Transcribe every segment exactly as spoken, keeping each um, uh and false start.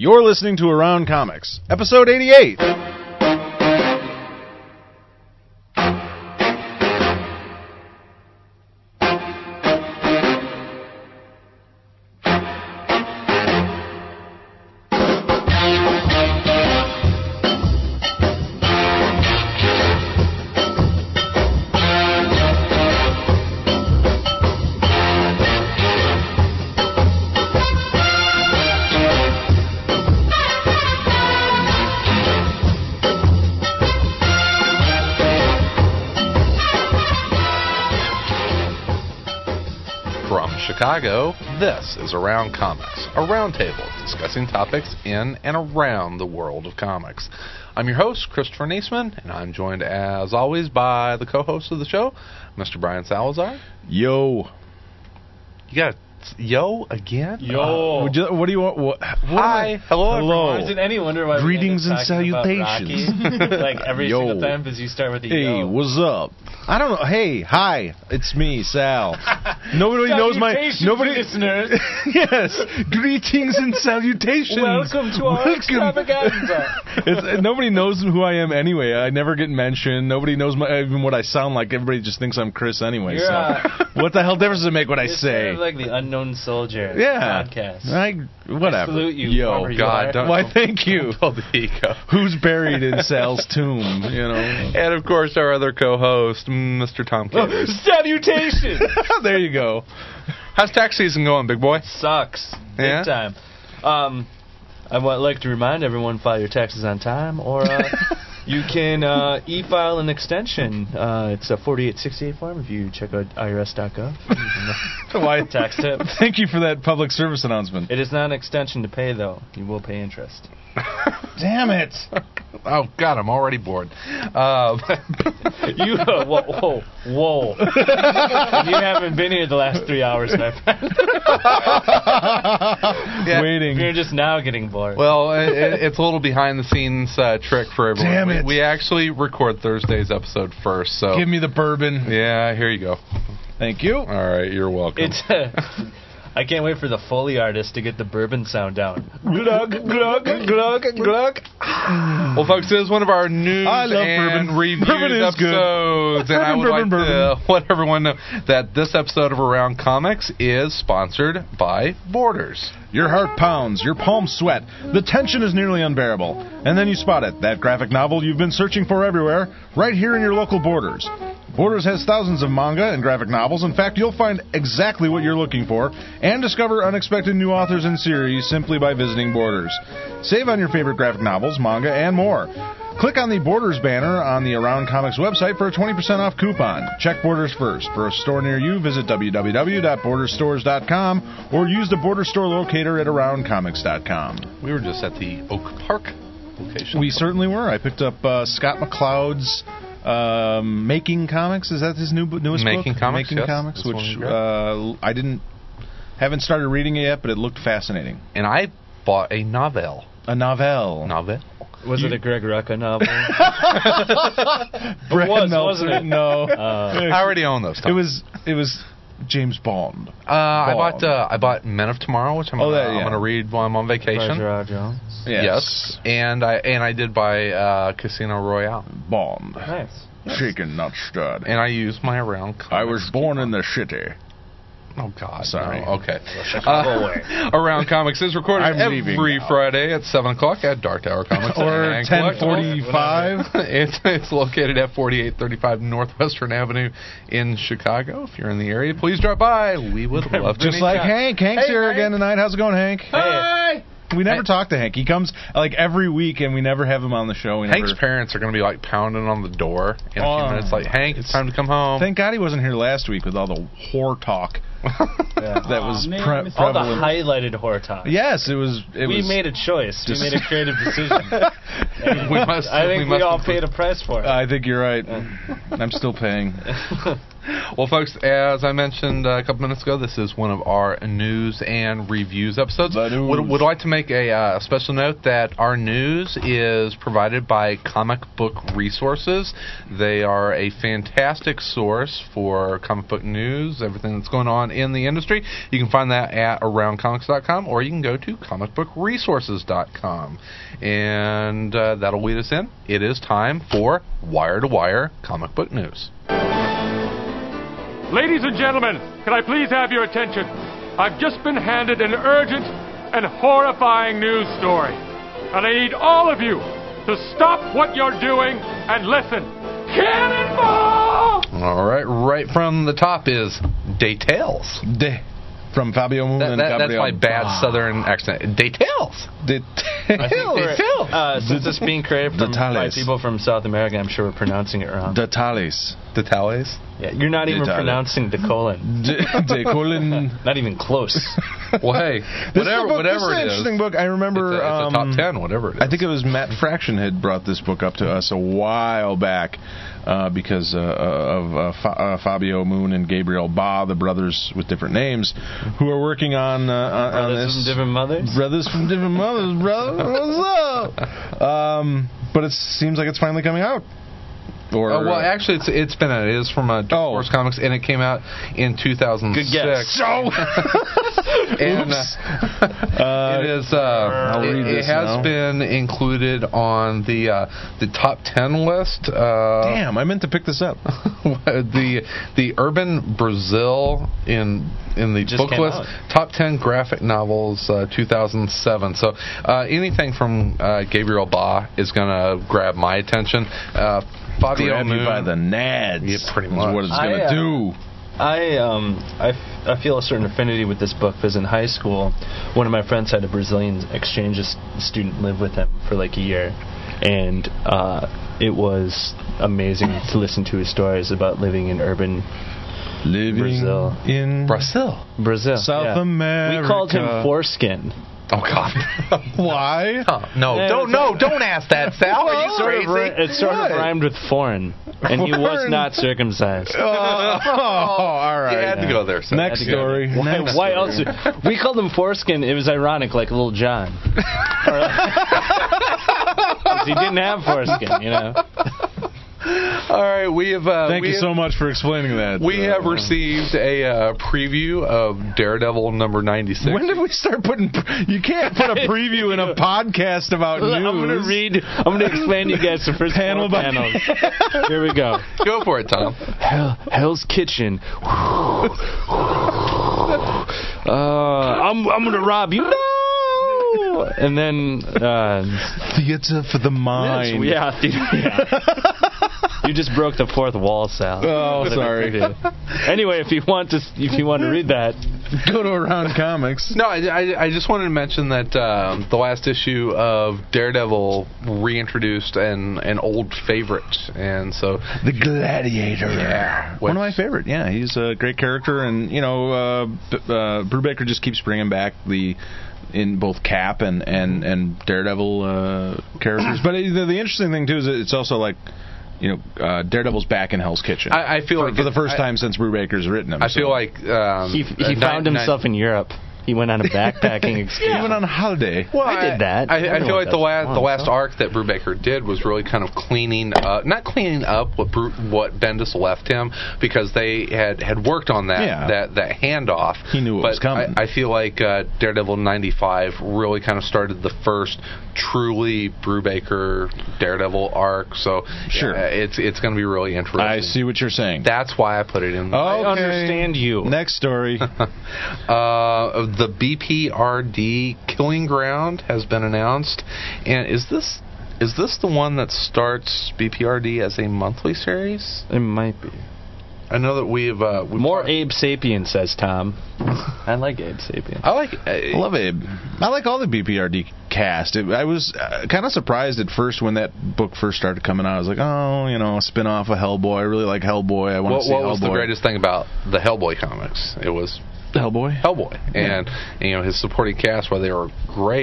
You're listening to Around Comics, episode eighty-eight. Chicago, this is Around Comics, a roundtable discussing topics in and around the world of comics. I'm your host, Christopher Niesman, and I'm joined, as always, by the co-host of the show, Mister Brian Salazar. Yo. You got yo again? Yo. Uh, you, what do you want? What, what Hi. Hello, Hello. everyone. Isn't any wonder why Greetings we and end up talking salutations. about Rocky? Like every Yo. single time because you start with the Hey, yo. what's up? I don't know. Hey, hi. It's me, Sal. Nobody knows my... Salutations, Nobody. listeners. Yes. Greetings and salutations. Welcome to our Welcome. extravaganza. It's, nobody knows who I am anyway. I never get mentioned. Nobody knows my, even what I sound like. Everybody just thinks I'm Chris anyway. You're, So, uh, what the hell difference does it make what I It's say? sort of like the Unknown Soldier Yeah. podcast. I, whatever. I salute you, Yo, whoever you God, are. don't- Why, thank you. Build the ego. Who's buried in Sal's tomb? You know. And, of course, our other co-host, Mister Tom Caters. Salutation! There you go. How's tax season going, big boy? Sucks. Big Yeah? time. Um, I would like to remind everyone, file your taxes on time, or uh, you can uh, e-file an extension. Uh, it's a forty-eight sixty-eight form if you check out I R S dot gov. Why? Tax tip. Thank you for that public service announcement. It is not an extension to pay, though. You will pay interest. Damn it. Oh, God, I'm already bored. Uh, You, uh, whoa, whoa, whoa. You haven't been here the last three hours, my friend. yeah. Waiting. You're just now getting bored. Well, it, it's a little behind-the-scenes uh, trick for everyone. Damn We, it. we actually record Thursday's episode first, so... Give me the bourbon. Yeah, here you go. Thank you. All right, you're welcome. It's... Uh, I can't wait for the Foley artist to get the bourbon sound down. Glug, glug, glug, glug. Well, folks, this is one of our news I love and bourbon. reviews Bourbon is good. episodes, and I would Bourbon, like bourbon, to let everyone know that this episode of Around Comics is sponsored by Borders. Your heart pounds, your palms sweat, the tension is nearly unbearable. And then you spot it, that graphic novel you've been searching for everywhere, right here in your local Borders. Borders has thousands of manga and graphic novels. In fact, you'll find exactly what you're looking for and discover unexpected new authors and series simply by visiting Borders. Save on your favorite graphic novels, manga, and more. Click on the Borders banner on the Around Comics website for a twenty percent off coupon. Check Borders first. For a store near you, visit w w w dot borders stores dot com or use the Border Store locator at around comics dot com. We were just at the Oak Park location. We certainly were. I picked up uh, Scott McCloud's um, Making Comics. Is that his new newest Making book? Comics, Making yes. Comics, That's which one we uh, I didn't haven't started reading it yet, but it looked fascinating. And I bought a novel. A novel. Novel? Was You- it a Greg Rucka novel? Brad was, Meltzer. wasn't it? No. Uh, I already own those. it was it was James Bond. Uh, I Bond. bought uh, I bought Men of Tomorrow, which I'm Oh, gonna, that- I'm yeah. going to read while I'm on vacation. Treasure R. Jones. Yes, and I and I did buy uh, Casino Royale, Bond. Nice. Shaken, not stirred. and I used my Around Comics. I was born in the city. Oh God, Sorry. no. Okay. Chicago way. Around Comics is recorded I'm every leaving now. Friday at seven o'clock at Dark Tower Comics Or and ten Collectibles. forty-five. It's it's located at forty-eight thirty-five Northwestern Avenue in Chicago. If you're in the area, please drop by. We would love to Just meet like you. Hank. Hank's Hey, here Hank. again tonight. How's it going, Hank? Hey. We never Hey. talk to Hank. He comes like every week, and we never have him on the show. We Hank's never... parents are going to be like pounding on the door in a Oh. few minutes. Like, Hank, it's time to come home. Thank God he wasn't here last week with all the whore talk Yeah. that was man, pre- it's All the prevalent. highlighted horror talk. Yes, it was. It we was, made a choice. just- We made a creative decision. We must- I think we we, must all improve. paid a price for it. I think you're right. I'm still paying. Well, folks, as I mentioned a couple minutes ago, this is one of our news and reviews episodes. News. Would, would like to make a uh, special note that our news is provided by Comic Book Resources. They are a fantastic source for comic book news, everything that's going on in the industry. You can find that at around comics dot com, or you can go to comic book resources dot com. And uh, that'll lead us in. It is time for Wire to Wire Comic Book News. Ladies and gentlemen, can I please have your attention? I've just been handed an urgent and horrifying news story. And I need all of you to stop what you're doing and listen. Cannonball! All right, right from the top is Details. De. From Fabio Moon That, and that, that's Gabriel. my bad Ah. southern accent. Details. Details. I think we're- Details. uh, since it's being created from, by Detalles. people from South America, I'm sure we're pronouncing it wrong. Detalles. Details. Yeah, you're not even Detalles. pronouncing the colon. De, de colon. Not even close. Well, hey, This is a whatever, book- whatever this is an it is. interesting book. I remember. It's a, it's a um, top ten, whatever it is. I think it was Matt Fraction had brought this book up to us a while back uh, because uh, of uh, Fa- uh, Fabio Moon and Gabriel Ba, the brothers with different names, who are working on, uh, on, on Brothers this. from different mothers? Brothers from different mothers, brother. What's up? Um, but it seems like it's finally coming out. Or, Uh, well, uh, actually, it's it's been a, it is from uh, Dark Oh. Horse Comics, and it came out in two thousand six. Good guess. So, And Oops. uh, it is. Uh, I'll it, read it this has now. been included on the uh, the top ten list. Uh, damn, I meant to pick this up. the the Urban Brazil in in the Just book came list out. top ten graphic novels uh, two thousand seven. So uh, anything from uh, Gabriel Ba is going to grab my attention. Uh, Fabio Grab you Moon, by the nads. Yeah, pretty is much. what it's I, going to uh, do. I um I, f- I feel a certain affinity with this book because in high school, one of my friends had a Brazilian exchange s- student live with him for like a year, and uh, it was amazing to listen to his stories about living in urban Living Brazil. in Brazil. Brazil. South yeah. America. We called him Foreskin. Oh God. Why? Huh. No, Yeah, don't it's no, like- don't ask that, Sal. Are you Sort of crazy? ri- it sort What? of rhymed with foreign, and he was Foreign? not circumcised. Oh, all right. You had to go there, Sal. Next Had to go. story. Why, Next why story. else? We called him Foreskin. It was ironic, like Little John. 'Cause he didn't have foreskin, you know. All right, we have. Uh, Thank we you have, so much for explaining that. We Uh, have received a uh, preview of Daredevil number ninety-six. When did we start putting? You can't put a preview in a podcast about news. I'm going to read. I'm going to explain to you guys the first Panel four by- panels. Here we go. Go for it, Tom. Hell, Hell's Kitchen. uh, I'm I'm going to rob you. No. And then. Uh, Theater for the mind. Yeah, yeah. You just broke the fourth wall, Sal. Oh, sorry. Anyway, if you want to, if you want to read that, Go to Around Comics. No, I, I, I just wanted to mention that um, the last issue of Daredevil reintroduced an an old favorite, and so The Gladiator. Yeah. One of my favorite. Yeah, he's a great character, and you know, uh, B- uh, Brubaker just keeps bringing back the in both Cap and and and Daredevil uh, characters. But it, the, the interesting thing too is that it's also like, you know, uh, Daredevil's back in Hell's Kitchen. I, I feel for, like for the it- first I- time since Brubaker's written him. I so. feel like um, he he uh, found nine- himself in Europe. He went on a backpacking he excursion. went on holiday. Well, I did that. I, I Everyone feel like the does. last the Oh, last so? arc that Brubaker did was really kind of cleaning up, not cleaning up what Bru- what Bendis left him, because they had, had worked on that Yeah. that, that handoff. He knew it but was coming. I, I feel like uh, Daredevil ninety-five really kind of started the first truly Brubaker Daredevil arc. So Sure. uh, it's it's going to be really interesting. I see what you're saying. That's why I put it in. Okay. I understand you. Next story. Uh, the B P R D Killing Ground has been announced, and is this is this the one that starts B P R D as a monthly series? It might be. I know that we've uh, we've More talked- Abe Sapien, says Tom. I like Abe Sapien. I like. I Uh, love Abe. I like all the B P R D cast. It, I was uh, kind of surprised at first when that book first started coming out. I was like, oh, you know, a spin-off of Hellboy. I really like Hellboy. I want to what see what Hellboy. was the greatest thing about the Hellboy comics? It was Hellboy? Hellboy, and you know his supporting cast, while they were great,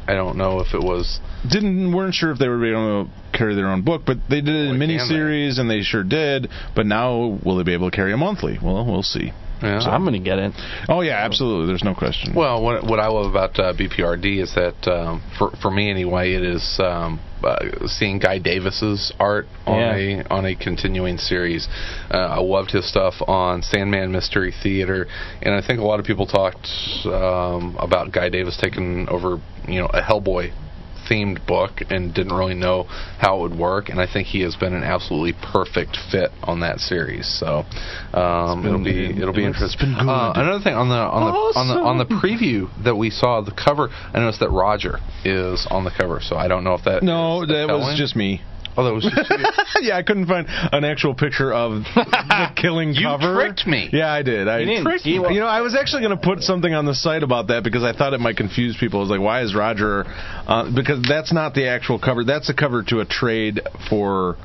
I don't know if it was... Didn't weren't sure if they were able to carry their own book, but they did it in Well, miniseries, and they sure did. But now, will they be able to carry a monthly? Well, we'll see. Yeah. So I'm going to get it. Oh, yeah, absolutely. There's no question. Well, what what I love about uh, B P R D is that, um, for for me anyway, it is um, uh, seeing Guy Davis's art on Yeah. a on a continuing series. Uh, I loved his stuff on Sandman Mystery Theater, and I think a lot of people talked um, about Guy Davis taking over, you know, a Hellboy themed book and didn't really know how it would work, and I think he has been an absolutely perfect fit on that series. So um, been- it'll be it'll be it's interesting. been good. Uh, another thing on the on the on the on the preview that we saw, the cover, I noticed that Roger is on the cover. So I don't know if that no, is that was telling. just me. Oh, that was just you. Yeah, I couldn't find an actual picture of the killing You cover. tricked me. Yeah, I did. I You didn't. tricked He- you. You know, I was actually going to put something on the site about that because I thought it might confuse people. I was like, why is Roger... Uh, because that's not the actual cover. That's a cover to a trade for...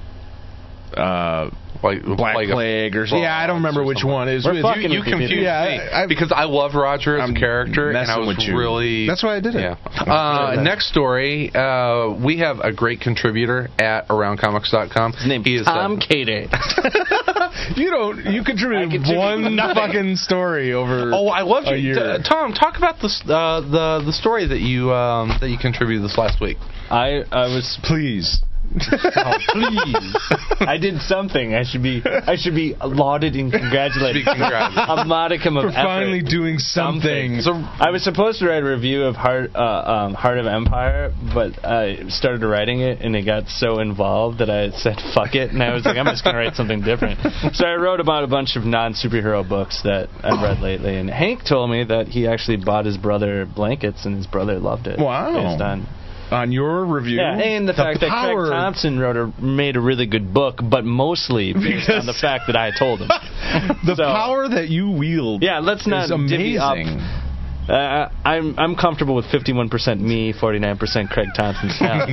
Uh, Like, Black like a- Plague or something. Yeah, I don't remember which one. It was, We're it- fucking You with you, confused Peter. Yeah, me I- I- because I love Roger as I'm a character, and I messing was with you. really That's why I did it. Yeah. Uh, next story, uh, we have a great contributor at around comics dot com. His name he is is uh, Tom Cater. You don't. You I contributed contributed one nothing. fucking story over. Oh, I love a you, year. T- Tom. Talk about the uh, the the story that you um, that you contributed this last week. I I was Please. oh, please. I did something. I should be I should be lauded and congratulated. Be congratulated. A modicum of For effort. finally doing something. So I was supposed to write a review of Heart, uh, um, Heart of Empire, but I started writing it, and it got so involved that I said, fuck it, and I was like, I'm just going to write something different. So I wrote about a bunch of non-superhero books that I've read lately, and Hank told me that he actually bought his brother blankets, and his brother loved it. Wow. Based on... On your review, Yeah, and the, fact that Craig power- Thompson wrote a, made a really good book, but mostly based on the fact that I told him. the So- power that you wield. Yeah, let's not is divvy amazing. up. Uh, I'm I'm comfortable with fifty-one percent me, forty-nine percent Craig Thompson's talent.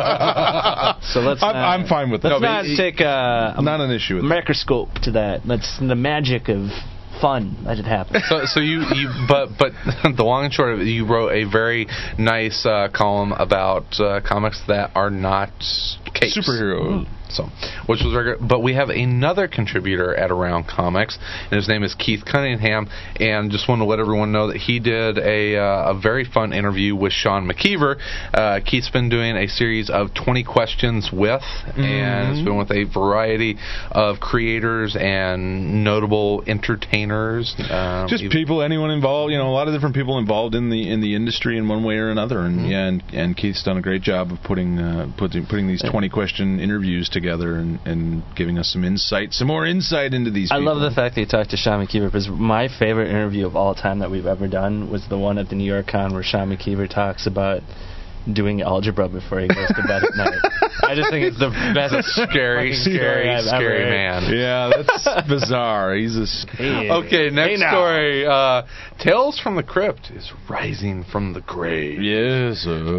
So let's. I'm, not, I'm fine with that. Let's No, not but it- take a, a not an issue with that. microscope to that. That's the magic of fun. Let it happen. So, so you, you, but, but the long and short of it, you wrote a very nice uh, column about uh, comics that are not capes. Superhero. So, which was very good. But we have another contributor at Around Comics, and his name is Keith Cunningham. And just want to let everyone know that he did a uh, a very fun interview with Sean McKeever. Uh, Keith's been doing a series of twenty questions with, mm-hmm. and it's been with a variety of creators and notable entertainers. Um, Just even- people, anyone involved. You know, a lot of different people involved in the in the industry in one way or another. And Mm-hmm. yeah, and, and Keith's done a great job of putting uh, putting putting these twenty question interviews together and, and giving us some insight, some more insight into these I people. love the fact that you talked to Sean McKeever, because my favorite interview of all time that we've ever done was the one at the New York Con where Sean McKeever talks about doing algebra before he goes to bed at night. I just think it's the best, scary, fucking story scary, I've ever scary heard. man. Yeah, that's bizarre. He's a s- Hey, Okay, next hey now. story. Uh, Tales from the Crypt is rising from the grave. yes. Uh,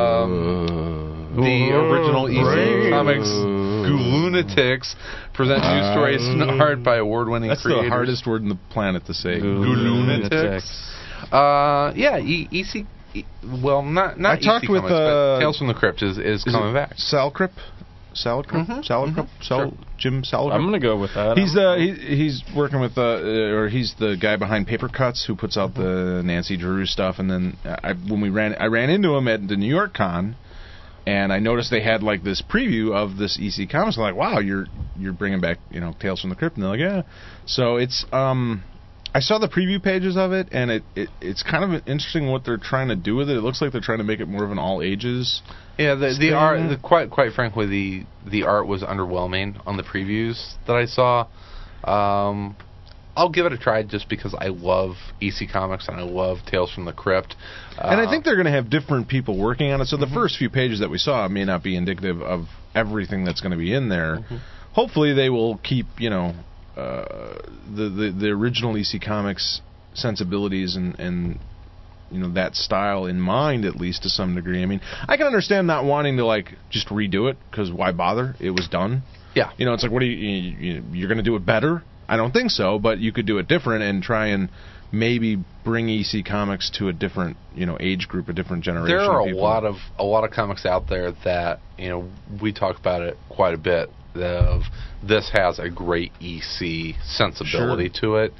Um, The original E C Comics Ghoulunatics present new stories and art by award-winning That's creators. the hardest word on the planet to say. Ghoulunatics. Uh, yeah, e- EC. E- well, not not I talked E C with, Comics, uh, but Tales from the Crypt is, is, Is coming it back. Sal Cripp? Sal Cripp? Mhm, Sal mhm, Cripp? Sal, sure. Jim Sal I'm going to go with that. He's uh he, he's working with uh or he's the guy behind Paper Cuts who puts out the Nancy Drew stuff, and then I when we ran I ran into him at the New York Con, and I noticed they had like this preview of this E C Comics. I'm like, wow, you're you're bringing back, you know, Tales from the Crypt, and they're like, yeah. So it's um I saw the preview pages of it, and it, it it's kind of interesting what they're trying to do with it. It looks like they're trying to make it more of an all ages. Yeah, the the Sting. art, the, quite quite frankly, the the art was underwhelming on the previews that I saw. Um, I'll give it a try just because I love E C Comics and I love Tales from the Crypt. Uh, And I think they're going to have different people working on it. So the Mm-hmm. first few pages that we saw may not be indicative of everything that's going to be in there. Mm-hmm. Hopefully, they will keep, you know, uh, the, the the original E C Comics sensibilities and and you know that style in mind, at least to some degree. I mean, I can understand not wanting to like just redo it, because why bother? It was done. Yeah. You know, it's like, what do you, you, you you're going to do it better? I don't think so, but you could do it different and try and maybe bring E C Comics to a different, you know, age group, a different generation. There are of a people. lot of a lot of comics out there that, you know, we talk about it quite a bit. Of this has a great E C sensibility Sure. to it,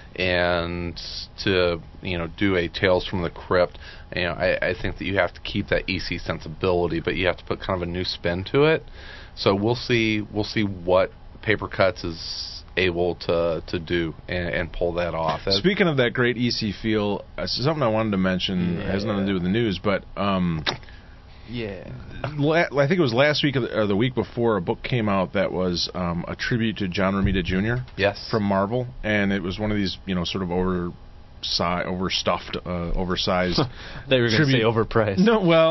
and to, you know, do a Tales from the Crypt, you know, I, I think that you have to keep that E C sensibility, but you have to put kind of a new spin to it. So we'll see we'll see what Paper Cuts is able to to do and, and pull that off. That, Speaking of that great E C feel, uh, something I wanted to mention Yeah. has nothing to do with the news, but um, Yeah. la- I think it was last week or the, or the week before, a book came out that was um, a tribute to John Romita Junior yes, from Marvel, and it was one of these, you know, sort of over. Si- overstuffed, uh, oversized. They were going to tribute- say overpriced. No, well,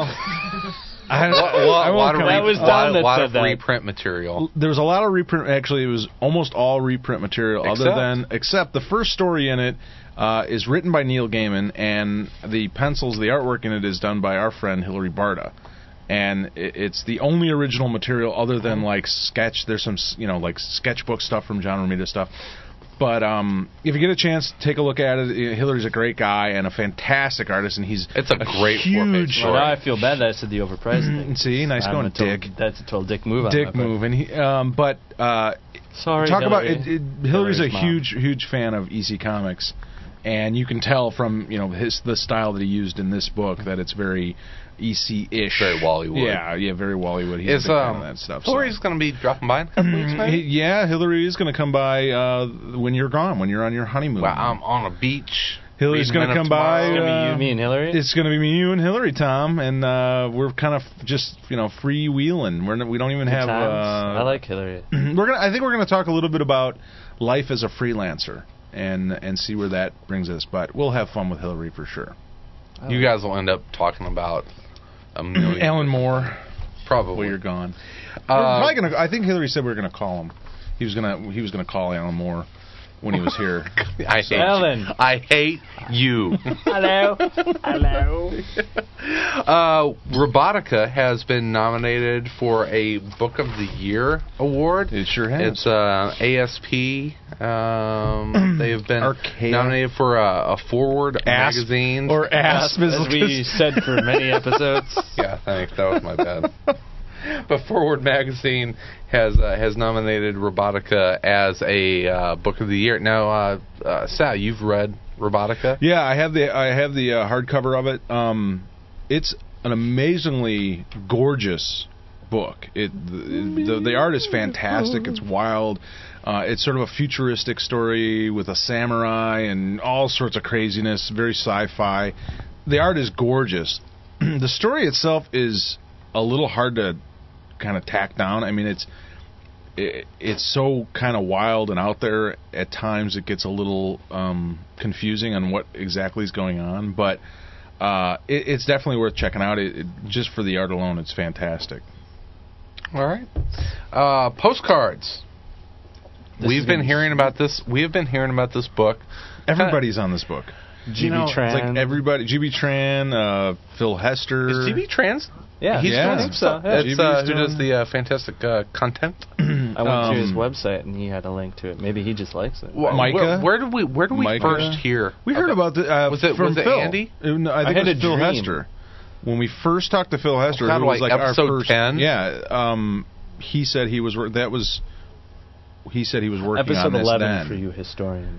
I, a lot, I won't lot of come- re- That was Don lot, that lot said of that. reprint material. There was a lot of reprint. Actually, it was almost all reprint material, other Except? than except the first story in it uh, is written by Neil Gaiman, and the pencils, the artwork in it is done by our friend Hilary Barta. And it, it's the only original material, other than like sketch. There's some, you know, like sketchbook stuff from John Romita stuff. But um, if you get a chance, take a look at it. Hillary's a great guy and a fantastic artist, and he's It's a great four-page huge. Well, story. now I feel bad that I said the overpriced thing. See, nice I'm going, a total- Dick. That's a total dick move. on Dick my part. move, and he, um, but uh, Sorry, talk about Hillary. it, it, Hillary's a Hillary's mom. huge, huge fan of E C Comics, and you can tell from, you know, his the style that he used in this book that it's very E C-ish, Very Wally Wood. Yeah, yeah, very Wally Wood. He's Is a big fan um, of that stuff. so. Hillary's going to be dropping by in a couple weeks, He- maybe? yeah, Hillary is going to come by uh, when you're gone, when you're on your honeymoon. Well, I'm on a beach. Hillary's reading going to Men of come by. It's Tomorrow. gonna be uh, you, me, and Hillary. It's going to be me, you, and Hillary, Tom, and uh, we're kind of just, you know, freewheeling. We're n- we don't even Good have. times. Uh, I like Hillary. we're gonna. I think we're going to talk a little bit about life as a freelancer and and see where that brings us. But we'll have fun with Hillary for sure. You guys will end up talking about a million. Alan Moore, Probably. while you're gone. Uh, we're probably gonna. I think Hillary said we were going to call him. He was gonna. He was going to call Alan Moore when he was here. I hate Alan. you. I hate you. Hello. Hello. uh, Robotica has been nominated for a Book of the Year award. It sure has. It's uh, A S P. Um, they have been Archaea. nominated for a, a Forward Asp, magazine. or Asp, As as we said for many episodes. Yeah, thanks. That was my bad. But Forward Magazine has uh, has nominated Robotica as a uh, Book of the Year. Now, uh, uh, Sal, you've read Robotica? Yeah, I have the I have the uh, hardcover of it. Um, it's an amazingly gorgeous book. It the, the the art is fantastic. It's wild. Uh, it's sort of a futuristic story with a samurai and all sorts of craziness. Very sci-fi. The art is gorgeous. The story itself is a little hard to kind of tack down. I mean, it's it, it's so kind of wild and out there. At times, it gets a little um, confusing on what exactly is going on. But uh, it, it's definitely worth checking out. It, it, just for the art alone, it's fantastic. All right. Uh, postcards. This We've is been gonna be hearing about this. We have been hearing about this book. Everybody's on this book. G B know, It's Tran. like everybody. G B Tran, uh, Phil Hester. Is G B Trans? yeah, He's Yeah. doing I some think stuff. so, yeah. It's, uh, G B's who does doing- the uh, fantastic uh, content? I went to his Um, website and he had a link to it. Maybe he just likes it. Wh- Micah? Where, where did we Where did we Micah? first hear? We heard about the. Uh, Was it- from was it Phil. Andy? Uh, no, I think I had it was a Phil dream. Hester. When we first talked to Phil Hester, Kind it of was like like episode our first. ten? Yeah, um, he said he was. wor- That was. He said he was working Episode on this eleven then. for you historians.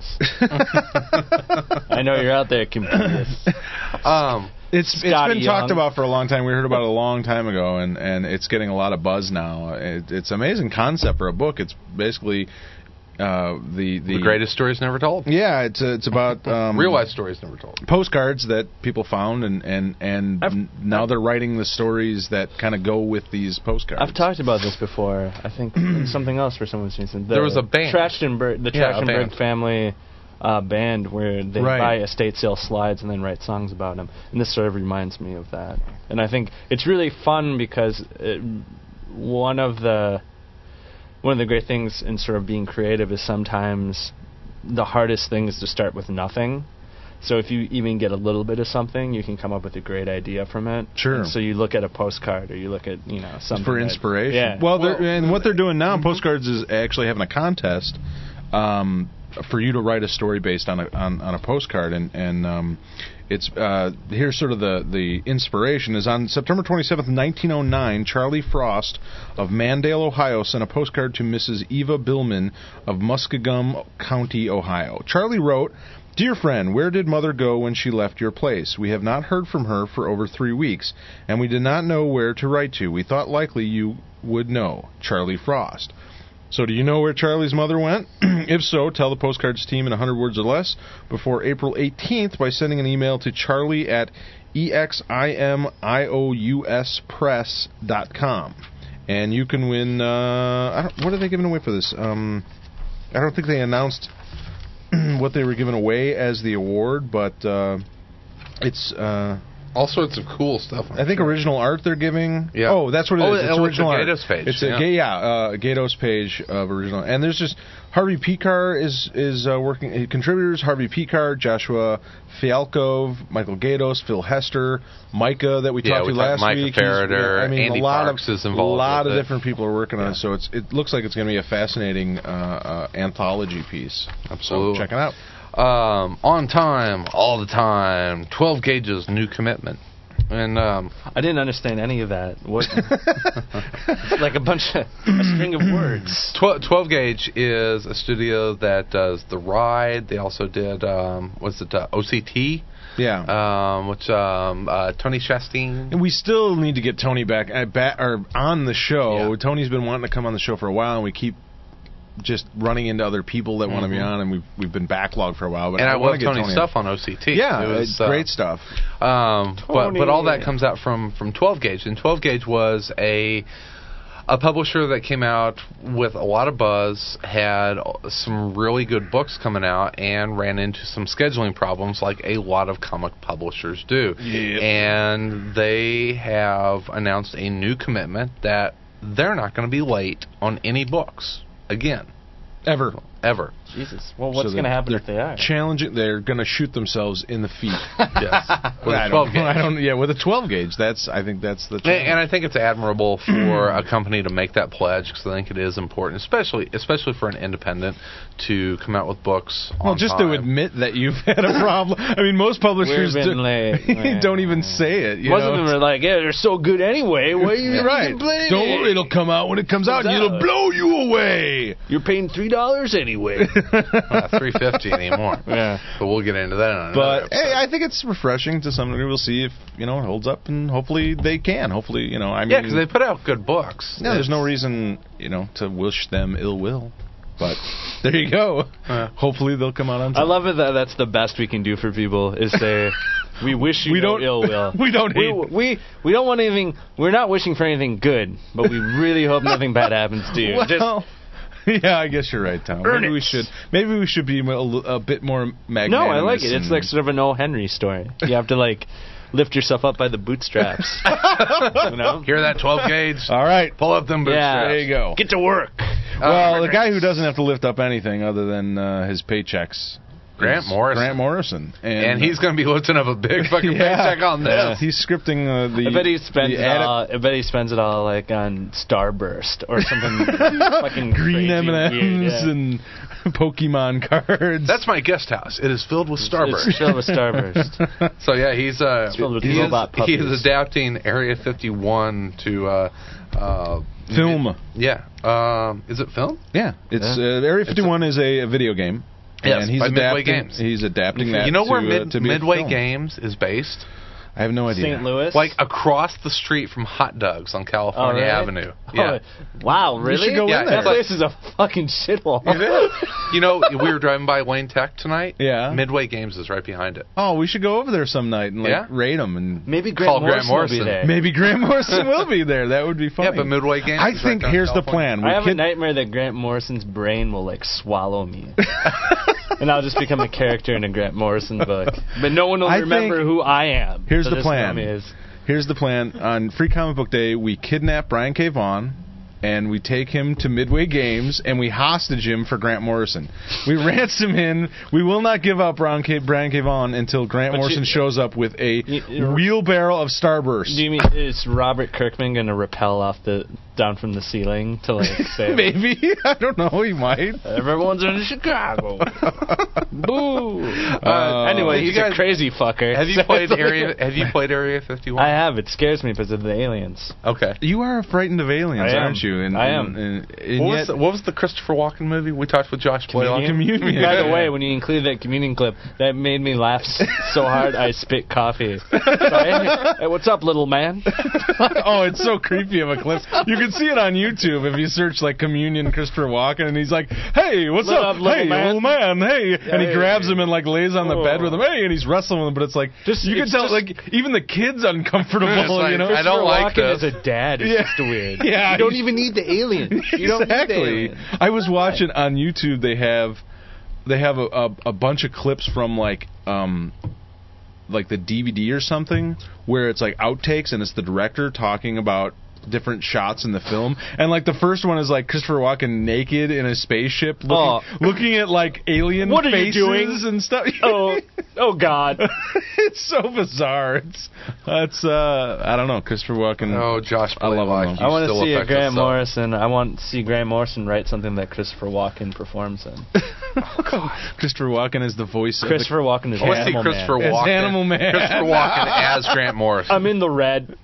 I know you're out there, computers. Um, It's it's Scotty been Young. talked about for a long time. We heard about it a long time ago, and, and it's getting a lot of buzz now. It, it's an amazing concept for a book. It's basically uh, the, the the greatest stories never told. Yeah, it's uh, it's about um, Real life stories never told. postcards that people found, and and and I've- n- now they're writing the stories that kind of go with these postcards. I've talked about this before. I think something else for someone's reason. The There was a band. Trachtenberg, the Yeah, a Trachtenberg band. family uh, band, where they Right. buy estate sale slides and then write songs about them. And this sort of reminds me of that. And I think it's really fun because it, one of the one of the great things in sort of being creative is sometimes the hardest thing is to start with nothing. So if you even get a little bit of something, you can come up with a great idea from it. Sure. And so you look at a postcard or you look at, you know, something for that- inspiration. Yeah. Well, they're Well, and what they're doing now, postcards is actually having a contest. Um, for you to write a story based on a on, on a postcard, and and um, it's uh, here's sort of the the inspiration is on September twenty-seventh, nineteen oh nine. Charlie Frost of Mandale, Ohio, sent a postcard to Missus Eva Billman of Muskogum County, Ohio. Charlie wrote, "Dear friend, where did Mother go when she left your place? We have not heard from her for over three weeks, and we did not know where to write to. We thought likely you would know. Charlie Frost." So do you know where Charlie's mother went? If so, tell the Postcards team in one hundred words or less before April eighteenth by sending an email to charlie at eximious press dot com. And you can win, uh, I don't, what are they giving away for this? Um, I don't think they announced what they were giving away as the award, but uh, it's... Uh, all sorts of cool stuff. I think sure. original art they're giving. Yeah. Oh, that's what it oh, is. It's oh, original it's a art. Gatos page. It's yeah. a yeah, uh, Gatos page of original. And there's just Harvey Picar is is uh, working. Uh, contributors: Harvey Picar, Joshua Fialkov, Michael Gatos, Phil Hester, Micah that we yeah, talked we to talked last Micah week. Farrader, I mean, Andy a lot Parks of is involved. a lot with of it. different people are working yeah. on it. So it's it looks like it's going to be a fascinating uh, uh, anthology piece. Absolutely, so check it out. Um, on time, all the time. twelve gauges, new commitment. And um, I didn't understand any of that. What? It's like a bunch of a string of words. twelve, twelve gauge is a studio that does The Ride. They also did um, what's it? Uh, O C T. Yeah. Um, which um, uh, Tony Chastain. And we still need to get Tony back, uh, back or on the show. Yeah. Tony's been wanting to come on the show for a while, and we keep just running into other people that mm-hmm. want to be on, and we've we've been backlogged for a while. But and I, I love Tony's Tony stuff on O C T. Yeah, it was uh, great stuff. Um, but but all that comes out from, from twelve gauge, and twelve gauge was a a publisher that came out with a lot of buzz, had some really good books coming out, and ran into some scheduling problems like a lot of comic publishers do. Yep. And they have announced a new commitment that they're not going to be late on any books again. Ever. Ever. Jesus. Well, what's So going to happen if they are? Challenging. They're going to shoot themselves in the feet. Yes. With I a twelve gauge. I don't. Yeah, with a twelve gauge. That's. I think that's the. And, and I think it's admirable for a company to make that pledge, because I think it is important, especially especially for an independent, to come out with books. Well, on just time. to admit that you've had a problem. I mean, most publishers We've been do, late. don't even say it. You Most know? of them are like, yeah, they're so good anyway. What are you You're right. complaining? Don't worry, it'll come out when it comes, out, Comes and it'll out. blow you away. You're paying three dollars anyway. Not three fifty anymore. Yeah. But we'll get into that on another But episode. hey, I think it's refreshing to some degree. We'll see if you know it holds up, and hopefully they can. Hopefully, you know, I mean, Yeah, because they put out good books. no, there's no reason, you know, to wish them ill will. But there you go. Yeah. Hopefully they'll come out on I time. love it that that's the best we can do for people is say, we wish you We no don't- ill will. we don't we, hate- we we don't want anything. We're not wishing for anything good, but we really hope nothing bad happens to you. Well, Just, yeah, I guess you're right, Tom. Earn Maybe it. we should. Maybe we should be a, l- a bit more magnanimous. no, I like it. It's and- like sort of an O. Henry story. You have to like lift yourself up by the bootstraps. You know? Hear that twelve gauge? All right. Pull up them bootstraps. Yeah. There you go. Get to work. Well, Uh, the guy who doesn't have to lift up anything other than uh, his paychecks. Grant is Morrison. Grant Morrison. And, And he's going to be lifting up a big fucking Yeah. paycheck on this. Yeah, he's scripting uh, the. I bet he spends the it adap- all. I bet he spends it all like on Starburst or something fucking green crazy M and M's weird, yeah. and Pokemon cards. That's my guest house. It is filled with Starburst. It's filled with Starburst. So yeah, he's uh, filled with he, is, robot he is puppies. adapting Area fifty-one to uh, uh, Film. Yeah, um, is it film? Yeah, it's Yeah. Uh, Area fifty-one is a, a video game. Yes, and he's by Midway adapting. Games. He's adapting that. You know to, where uh, Mid- to be a Midway film. Games is based? I have no idea. Saint Louis. Like across the street from Hot Dogs on California Oh, really? Avenue. Yeah. Oh, wow, really? should go Yeah, in there. That place is a fucking shithole. It is. You know, we were driving by Wayne Tech tonight. Yeah. Midway Games is right behind it. Oh, we should go over there some night and like Yeah? raid them and Maybe Call Grant Grant Morrison, will be Morrison. there. maybe Grant Morrison will be there. That would be funny. Yeah, but Midway Games I is think right down here's the California. plan. We I have a kid- nightmare that Grant Morrison's brain will like swallow me, and I'll just become a character in a Grant Morrison book. But no one will I remember think- who I am. Here's So the this plan. Is, Here's the plan. On Free Comic Book Day, we kidnap Brian K. Vaughan, and we take him to Midway Games, and we hostage him for Grant Morrison. We ransom him. We will not give up Brian K. Brian K. Vaughan until Grant But Morrison you- shows up with a You- you- wheelbarrow of Starburst. do you mean is Robert Kirkman going to rappel off the down from the ceiling to like say Maybe. I don't know. He might. everyone's in Chicago. Boo. Uh, Uh, anyway, did you he's guys- a crazy fucker. Have you played Area? Have you played Area fifty-one? I have. It scares me because of the aliens. Okay. You are frightened of aliens, I am. aren't you? And, I am. And, and, and What yet, was, the, what was the Christopher Walken movie we talked with Josh Blaylock? Communion. By the way, when you included that communion clip, that made me laugh s- so hard I spit coffee. So, hey, hey, what's up, little man? Oh, it's so creepy of a clip. You can see it on YouTube if you search like Communion Christopher Walken, and he's like, "Hey, what's What up, up, little hey, man?" little man, hey," and he hey. grabs him and like lays on the Oh. bed with him, hey, and he's wrestling with him, but it's like Just- you can it's tell just- like even the kid's uncomfortable, It's like, you know. I don't like Walken this. as a dad is Yeah. just weird. Yeah, you don't he's- even need the alien. You don't need the exactly. alien. I was watching on YouTube. They have they have a, a, a bunch of clips from like um like the D V D or something where it's like outtakes and it's the director talking about different shots in the film, and like the first one is like Christopher Walken naked in a spaceship looking, Oh. looking at like alien What are you faces doing? and stuff. Oh, oh God. It's so bizarre. It's it's uh I don't know, Christopher Walken. Oh, Josh I love Blaylock. him. you I want to still see a affect us Grant so. Morrison. I want to see Grant Morrison write something that Christopher Walken performs in. Christopher Walken is the voice Christopher Walken is I want to see Animal Christopher Man. It's Walken. Animal Man. Christopher Walken as Grant Morrison. I'm in the red.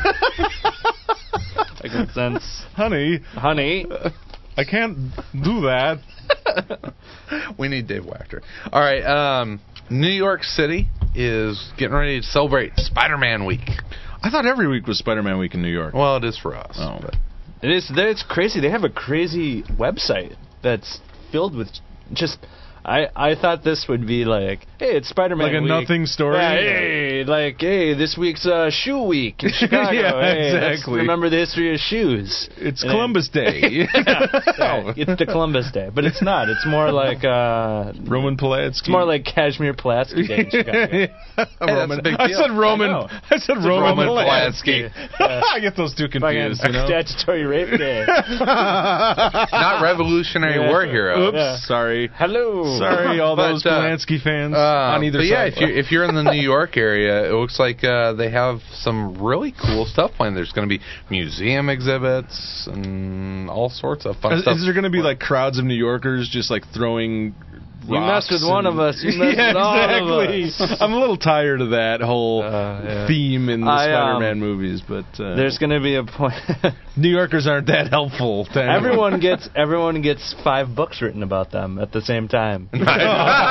That makes sense. of the honey. Honey. I can't do that. We need Dave Wachter. All right. Um, New York City is getting ready to celebrate Spider-Man Week. I thought every week was Spider-Man Week in New York. Well, it is for us. Oh. but- It is. It's crazy. They have a crazy website that's filled with just. I, I thought this would be like, hey, it's Spider-Man Like a week. nothing story? Yeah, hey, like, hey, this week's uh, shoe week in Chicago. Yeah, hey, let's exactly. remember the history of shoes. It's And Columbus Day. then- yeah, it's the Columbus Day, but it's not. It's more like uh, Roman Polanski. it's more like Cashmere Pulaski Day in Chicago. Roman. a big I deal. said Roman. I know. I, said Roman, Roman Polanski. Polanski. I get those two Fucking confused. You know? statutory rape day. Not Revolutionary Yeah. War hero. Oops. Yeah. Sorry. Hello. Sorry, all But, those uh, Polanski fans Uh, on either but yeah, side. if you're, if you're in the New York area, it looks like uh, they have some really cool stuff planned. There's going to be museum exhibits and all sorts of fun is, stuff. is there going to be like crowds of New Yorkers just like throwing? You messed with one and- of us. You messed yeah, with all exactly. of us. I'm a little tired of that whole Uh, yeah. theme in the I, um, Spider-Man movies, but uh, There's going to be a point. New Yorkers aren't that helpful. To anyone. everyone gets everyone gets five books written about them at the same time. Even though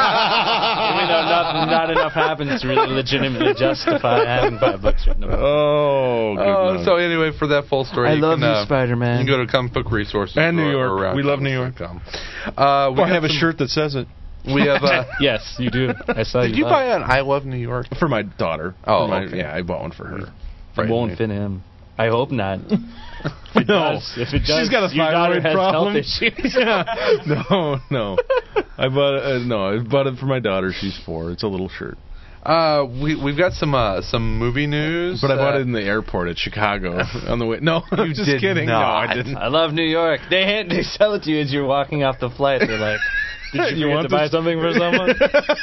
not, not enough happens to really legitimately justify having five books written about them. Oh, good Oh, night. so anyway, for that full story, I you love can, you, uh, Spider-Man. You can go to comic book resources And New or- York. or around We love New comics dot com. Uh, we Well, I got have a some- shirt that says it We have. Uh, Yes, you do. I saw did you love buy an "I Love New York"? for my daughter. Oh, For my- okay. yeah, I bought one for her. it. Right. won't fit him. I hope not. If it No. does, if it does, She's got a your daughter thyroid has problem. health issues. Yeah. No, no. I bought it. Uh, no, I bought it for my daughter. She's four. It's a little shirt. Uh, we we've got some uh, some movie news. But I bought uh, it in the airport at Chicago on the way. No, I'm You just did kidding. not. No, I didn't. I love New York. They hand, they sell it to you as you're walking off the flight. They're like, "Did you, You forget want to buy this?" something for someone?"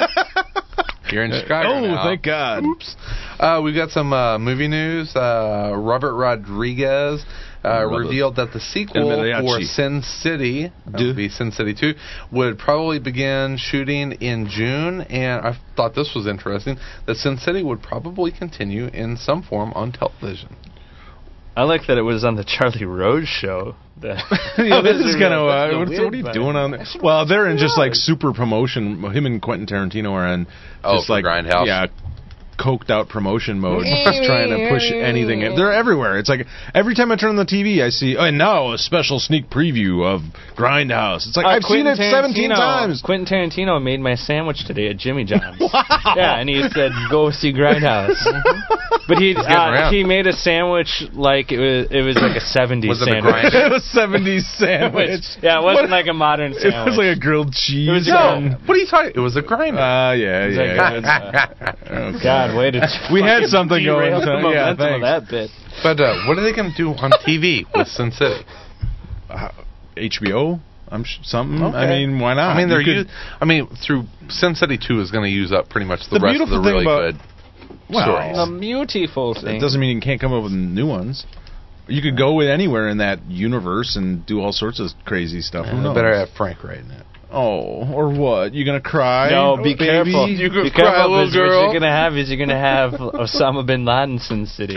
You're in Chicago Oh, now. thank God. Oops. Uh, we've got some uh, movie news. Uh, Robert Rodriguez uh, Robert. revealed that the sequel El Mariachi. for Sin City, that Du- would be Sin City two, would probably begin shooting in June. And I thought this was interesting, that Sin City would probably continue in some form on television. I like that it was on the Charlie Rose show. That, Yeah, this is kind of. That's Uh, a what, weird what are you vibe. doing on there? Well, they're in just like super promotion. Him and Quentin Tarantino are in Oh, just for like Grindhouse. yeah, coked out promotion mode, just trying to push anything. They're everywhere. It's like every time I turn on the T V, I see. Oh, and now a special sneak preview of Grindhouse. It's like Uh, I've seen Quentin it seventeen Tarantino- times. Quentin Tarantino made my sandwich today at Jimmy John's. Wow. Yeah, and he said, "Go see Grindhouse." But he getting uh, around. he made a sandwich like it was it was like a seventies Was it a sandwich. grind? It was seventies sandwich. Which- yeah, it wasn't What- like a modern It sandwich. was like a grilled cheese. It was a No, grind- what are you talking? It was a grinder. Ah, yeah, It's yeah. like, Okay. God, way to We had fucking something going derail the on. Yeah, momentum of thanks. that bit. But uh, what are they going to do on T V with Sin City? Uh, H B O. I'm sh- something. I Okay. mean, why not? I mean, they're You use, I mean, through Sin City two is going to use up pretty much the, The rest of beautiful the thing really about- good Well, stories. The beautiful It thing. doesn't mean you can't come up with new ones. You could go with anywhere in that universe and do all sorts of crazy stuff. Who I knows? better have Frank writing it. Oh, or what? You gonna cry? No, be baby? careful. You could be cry, careful, little because girl. what you're gonna have is you're gonna have Osama bin Laden Sin City.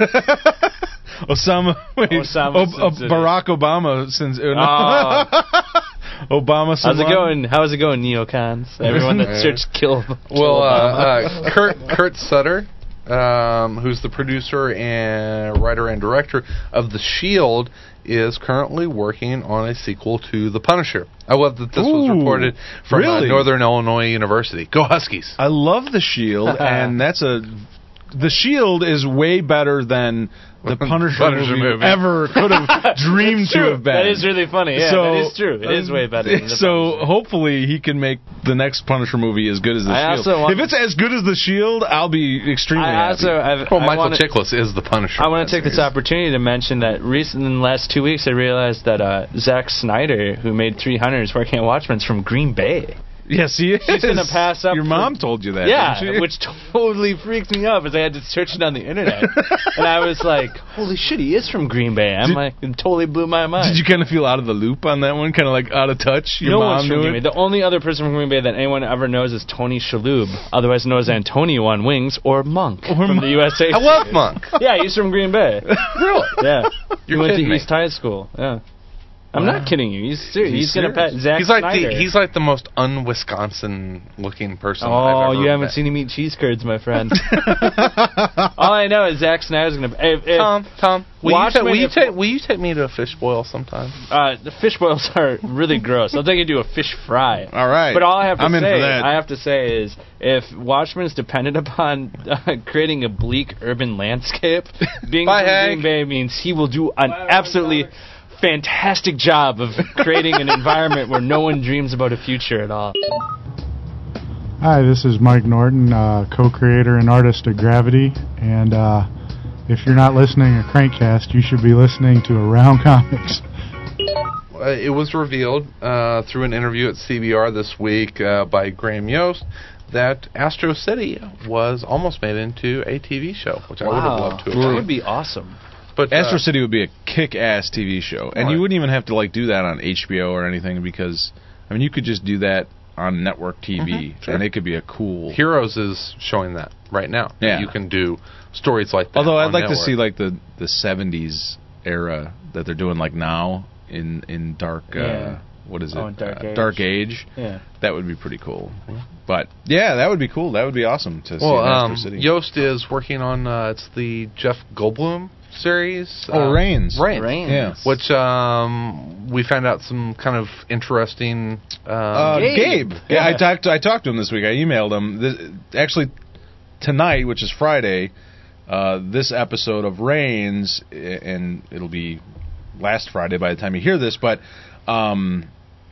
Osama, wait, Osama Ob- Sin Ob- City. Barack Obama since uh, Oh. Obama. How's it Salman? going? How's it going, neocons? Everyone that searched kill. kill Well, uh, Obama. uh, Kurt Kurt Sutter, um, who's the producer and writer and director of The Shield, is currently working on a sequel to The Punisher. I love that this was Ooh, reported from really? uh, Northern Illinois University. Go Huskies! I love The Shield, and that's a. The Shield is way better than the Punisher, Punisher movie, movie. ever could have dreamed to have been. That is really funny. Yeah, So, that is true. It is way better. Than the So Punisher. hopefully he can make the next Punisher movie as good as The I Shield. also want- If it's as good as The Shield, I'll be extremely I happy. also, I've, Well, I Michael wanna, Chiklis is the Punisher. I want to take this opportunity to mention that recently, in the last two weeks, I realized that uh, Zack Snyder, who made three hundred, is working at Watchmen, is from Green Bay. Yes, he is. He's gonna pass up Your for- mom told you that. Yeah, didn't she? which totally freaked me out because I had to search it on the internet, and I was like, "Holy shit, he is from Green Bay!" I'm Did- like, it totally blew my mind. Did you kind of feel out of the loop on that one? Kind of like out of touch? Your no mom one's from knew Green Bay. it? The only other person from Green Bay that anyone ever knows is Tony Shalhoub, otherwise known as Antonio on Wings, or Monk Or from Monk. the U S A. I love Monk. Yeah, he's from Green Bay. Really? Yeah, You're he went kidding to me. East High School. Yeah, I'm Wow. not kidding you. He's serious. He's He's, gonna serious. pet Zack He's like Snyder. the he's like the most un-Wisconsin looking person. I've Oh, ever you haven't met. seen him eat cheese curds, my friend. All I know is Zack Snyder's gonna. If, if, Tom, Tom, will you, Watchmen, ta- will, you if- take will you take me to a fish boil sometime? Uh, the fish boils are really gross. I'll take you to a fish fry. All right. But all I have to I'm in say, for that. I have to say is, if Watchmen is dependent upon uh, creating a bleak urban landscape, being Bye, from Hank. Green Bay means he will do an absolutely fantastic job of creating an environment where no one dreams about a future at all. Hi, this is Mike Norton, uh, co-creator and artist of Gravity, and uh, if you're not listening to Crankcast, you should be listening to Around Comics. Uh, it was revealed uh, through an interview at C B R this week uh, by Graham Yost that Astro City was almost made into a T V show, which I would have loved to have That seen. would be awesome. But uh, Astro City would be a kick-ass T V show, and Right. you wouldn't even have to like do that on H B O or anything because, I mean, you could just do that on network T V, Mhm, sure. and it could be a cool. Heroes is showing that right now. that Yeah. You can do stories like that. Although I'd on like to network. see like the the seventies era that they're doing like now in in dark. Yeah. Uh, what is it? Oh, in Dark uh, Age. Dark Age. Yeah. That would be pretty cool. But yeah, that would be cool. That would be awesome to see Well, in Astro um, City. Yost is working on uh, it's the Jeff Goldblum series. oh, uh, Reigns. Reigns. Reigns. Yeah. Which um, we found out some kind of interesting. Um, Uh, Gabe. Gabe. Yeah, Yeah. I talked. I talked to him this week. I emailed him. This, actually, tonight, which is Friday, uh, this episode of Reigns, i- and it'll be last Friday by the time you hear this, but um,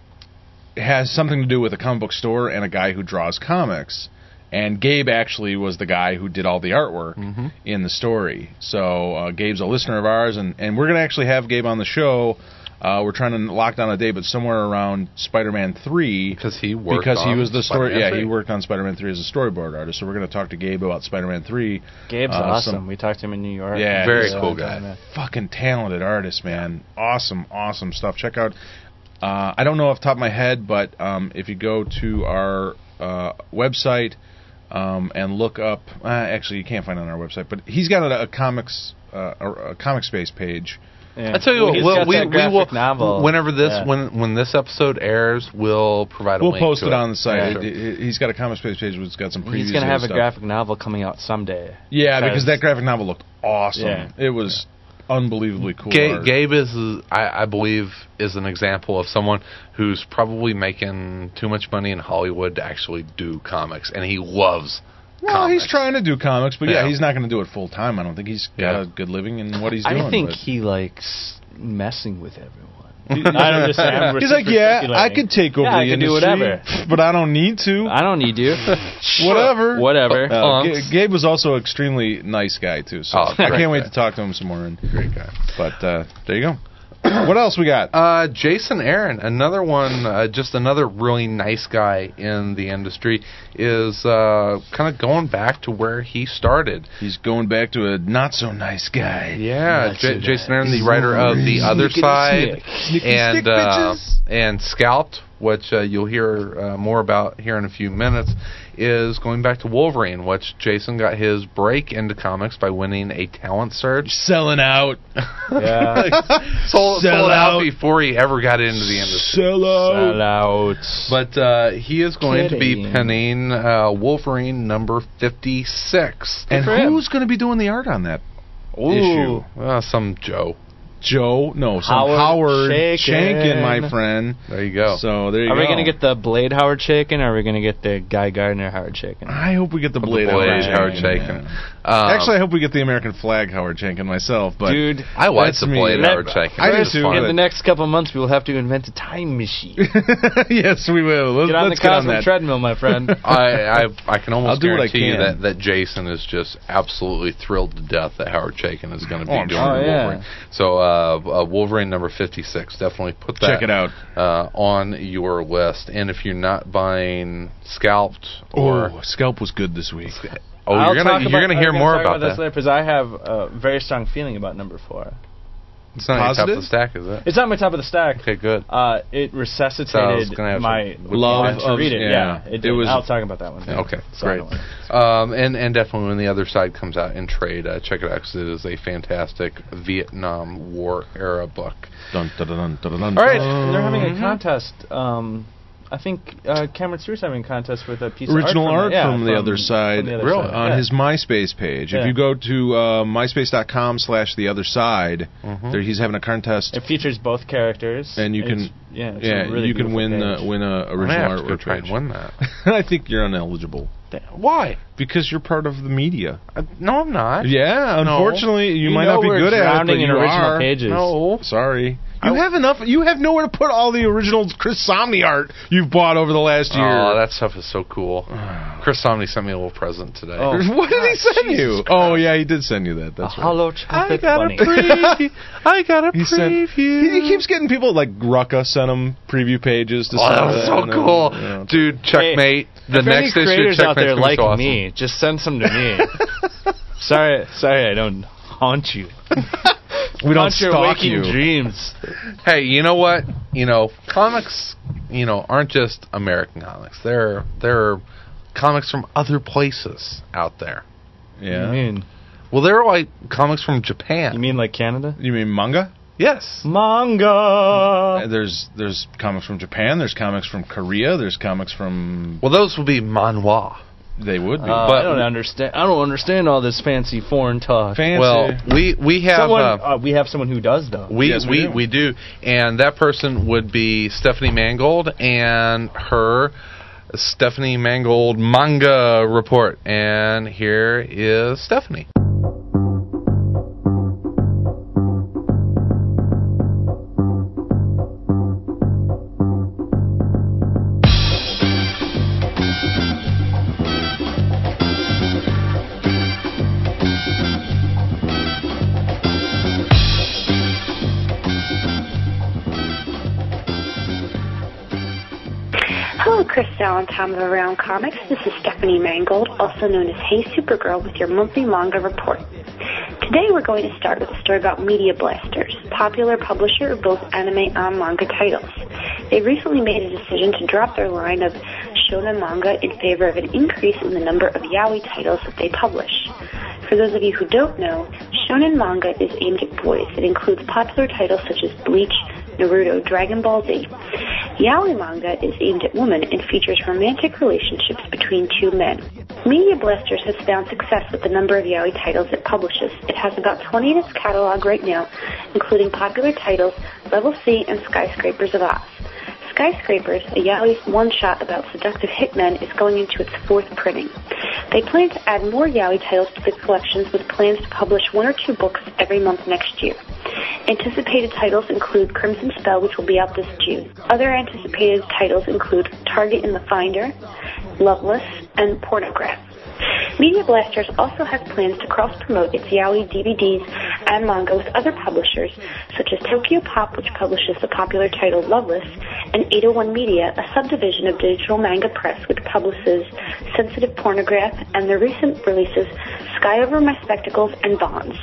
it has something to do with a comic book store and a guy who draws comics. And Gabe actually was the guy who did all the artwork Mhm. in the story. So uh, Gabe's a listener of ours, and, and we're going to actually have Gabe on the show. Uh, we're trying to lock down a date, but somewhere around Spider-Man three. because he worked Because he on was the story, Spider-Man yeah, three. he worked on Spider-Man three as a storyboard artist. So we're going to talk to Gabe about Spider-Man three. Gabe's Uh, awesome. some We talked to him in New York. Yeah, Very he's a cool guy. Fucking talented artist, man. Awesome, awesome stuff. Check out. Uh, I don't know off the top of my head, but um, if you go to our uh, website um, and look up, uh, actually you can't find it on our website, but he's got a, a comics uh, a, a comic space page. Yeah. I tell you Well, what, he's we'll, got we, that we graphic will novel. whenever this Yeah. when when this episode airs, we'll provide a We'll link post to it on the site. Yeah. It- it- he's got a comic space page which has got some previews. He's gonna and have a stuff. graphic novel coming out someday. Yeah, because Because- that graphic novel looked awesome. Yeah. It was unbelievably cool. Gabe, art. Gabe is, I, I believe, is an example of someone who's probably making too much money in Hollywood to actually do comics, and he loves Well, comics. he's trying to do comics, but yeah, Yeah. he's not going to do it full time. I don't think he's got Yeah. a good living in what he's doing. I think but- he likes messing with everyone. I don't understand. We're He's like, super yeah, I speculating. could take over Yeah, the I could do industry, whatever. but I don't need to. I don't need you. Whatever. Whatever. Uh, Punks. Ga- Gabe was also an extremely nice guy too, so Oh, I great can't wait guy. to talk to him some more. And, Great guy. but uh, there you go. What else we got? Uh, Jason Aaron, another one, uh, just another really nice guy in the industry, is uh, kind of going back to where he started. He's going back to a not-so-nice guy. Yeah, so J- nice. Jason Aaron, the writer of The Other Side, and uh, and Scalped, which uh, you'll hear uh, more about here in a few minutes, is going back to Wolverine, which Jason got his break into comics by winning a talent search. Selling out. Yeah. sold, Sell sold out out. before he ever got into the industry. Sell out. Sell out. But uh, he is going to be Kidding. penning uh, Wolverine number fifty-six. And for him. who's going to be doing the art on that Ooh. issue? Uh, some Joe. Joe? No, some Howard Howard Chaykin. Chaykin, my friend. There you go. So there you Are go. we going to get the Blade Howard Chaykin, or are we going to get the Guy Gardner Howard Chaykin? I hope we get the The Blade, Blade Howard Howard Chaykin. Chaykin. yeah. Um, Actually, I hope we get the American flag Howard Chaykin myself. But Dude, I like that's the me. Blade That- Howard Chaykin. I do It's too, fun. in the next couple months, we will have to invent a time machine. yes, we will. Let's, Get on let's the get on cosmic that. treadmill, my friend. I, I I can I'll almost do what I guarantee you can. that, that Jason is just absolutely thrilled to death that Howard Chaykin is going to be Oh, I'm doing sure. Oh, yeah. Wolverine. So uh, uh, Wolverine number fifty-six, definitely put that Check it out. Uh, on your list. And if you're not buying Scalped or Oh, Scalp was good this week. oh, I'll you're talk gonna you're about- gonna hear I'm more talk about, this that. later because I have a very strong feeling about number four. It's not your top of Positive? the stack, is it? It's not my top of the stack. Okay, good. Uh, it So I was resuscitated gonna have my some- Love want to of- read it. yeah. Yeah, it, It did. was- I'll talk about that one. too. Okay, So great. don't worry. Um, and, and definitely when the other side comes out in trade, uh, check it out because it is a fantastic Vietnam War era book. Dun, dun, dun, dun, dun, dun, All right. dun. They're having a contest. Um, I think uh, Cameron Stewart's having a contest with a piece Original of art art from, from, yeah, the other side, from the other Really? side. on Yeah. his MySpace page. Yeah. If you go to uh, myspace.com slash the other side, Mhm. there he's having a contest, It features both characters, and you can It's- yeah, it's yeah a really you can win beautiful uh, page. win a I original have to artwork go try and page. win that. I think you're ineligible Why? because you're part of the media. Uh, no, I'm not. Yeah, No. unfortunately, you, You might know not be we're good at it, drowning but in you original are. pages. No. Sorry. You I- have enough. You have nowhere to put all the original Chris Somney art you've bought over the last year. Oh, that stuff is so cool. Chris Somney sent me a little present today. Oh. What did he send Jesus you? Oh, yeah, he did send you that. That's a right. hollow I chocolate got bunny. a preview. I got a He sent. preview. He, he keeps getting people like Rucka sent him preview pages. To Oh, send that was to so them, and, cool, you know. dude. Checkmate. the if next any issue of creators out Checkmate's there gonna be like so awesome. me, just send some to me. sorry, sorry, I don't haunt you. We don't haunt your stalk waking you. dreams. Hey, you know what? You know, comics, you know, aren't just American comics. There, there are comics from other places out there. Yeah. You mean? Well, there are like comics from Japan. You mean like Canada? You mean manga? Yes. Manga. Uh, There's there's comics from Japan. There's comics from Korea. There's comics from. Well, those would be manhwa. They would be. Uh, But- I don't understand. I don't understand all this fancy foreign talk. Fancy. Well, we we have Someone, uh, uh, we have someone who does though. we Yes, we we do. we do, and that person would be Stephanie Mangold and her Stephanie Mangold manga report. And here is Stephanie. Hello, Crystal and Tom of Around Comics. This is Stephanie Mangold, also known as Hey Supergirl, with your monthly manga report. Today we're going to start with a story about Media Blasters, popular publisher of both anime and manga titles. They recently made a decision to drop their line of shonen manga in favor of an increase in the number of yaoi titles that they publish. For those of you who don't know, shonen manga is aimed at boys. It includes popular titles such as Bleach, Naruto, Dragon Ball Z. Yaoi manga is aimed at women and features romantic relationships between two men. Media Blasters has found success with the number of yaoi titles it publishes. It has about twenty in its catalog right now, including popular titles Level C and Skyscrapers of Oz. Skyscrapers, a yaoi one-shot about seductive hitmen, is going into its fourth printing. They plan to add more yaoi titles to the collections with plans to publish one or two books every month next year. Anticipated titles include Crimson Spell, which will be out this June. Other anticipated titles include Target in the Finder, Loveless, and Pornograph. Media Blasters also has plans to cross-promote its yaoi D V Ds and manga with other publishers, such as Tokyo Pop, which publishes the popular title Loveless, and eight oh one Media, a subdivision of Digital Manga Press, which publishes Sensitive Pornograph and the recent releases Sky Over My Spectacles and Bonds.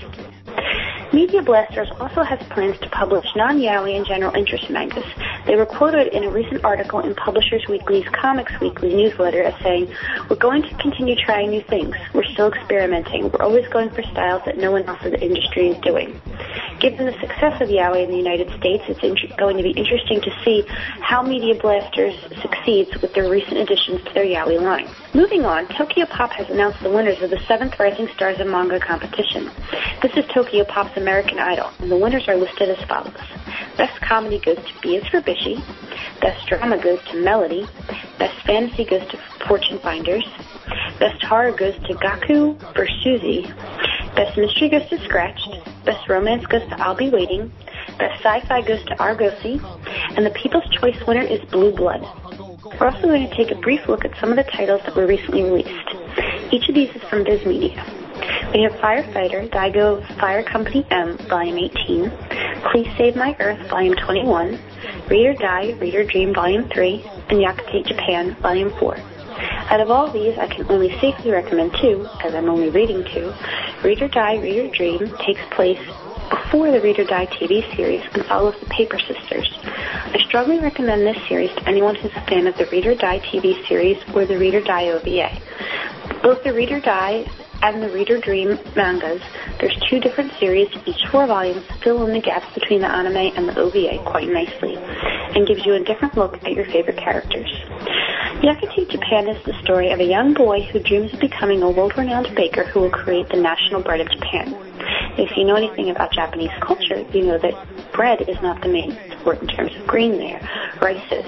Media Blasters also has plans to publish non-yaoi and general interest mangas. They were quoted in a recent article in Publishers Weekly's Comics Weekly newsletter as saying, "We're going to continue trying new things. We're still experimenting. We're always going for styles that no one else in the industry is doing." Given the success of yaoi in the United States, it's in- going to be interesting to see how Media Blasters succeeds with their recent additions to their yaoi line. Moving on, Tokyo Pop has announced the winners of the seventh Rising Stars of Manga competition. This is Tokyo Pop's American Idol, and the winners are listed as follows. Best Comedy goes to B is for Bishi. Best Drama goes to Melody. Best Fantasy goes to Fortune Finders. Best Horror goes to Gaku versus Suzy. Best Mystery goes to Scratched. Best Romance goes to I'll Be Waiting. Best Sci-Fi goes to Argosy. And the People's Choice winner is Blue Blood. We're also going to take a brief look at some of the titles that were recently released. Each of these is from Viz Media. We have Firefighter, Daigo Fire Company M, Volume eighteen, Please Save My Earth, Volume twenty-one, Read or Die, Read or Dream, Volume three, and Yakutate Japan, Volume four. Out of all these, I can only safely recommend two, as I'm only reading two. Read or Die, Read or Dream takes place before the Read or Die T V series and follows the Paper Sisters. I strongly recommend this series to anyone who's a fan of the Read or Die T V series or the Read or Die O V A. Both the Read or Die and the Read or Dream mangas, there's two different series, each four volumes, fill in the gaps between the anime and the O V A quite nicely, and gives you a different look at your favorite characters. Yakutate Japan is the story of a young boy who dreams of becoming a world-renowned baker who will create the national bread of Japan. If you know anything about Japanese culture, you know that bread is not the main sport in terms of grain there. Rice is.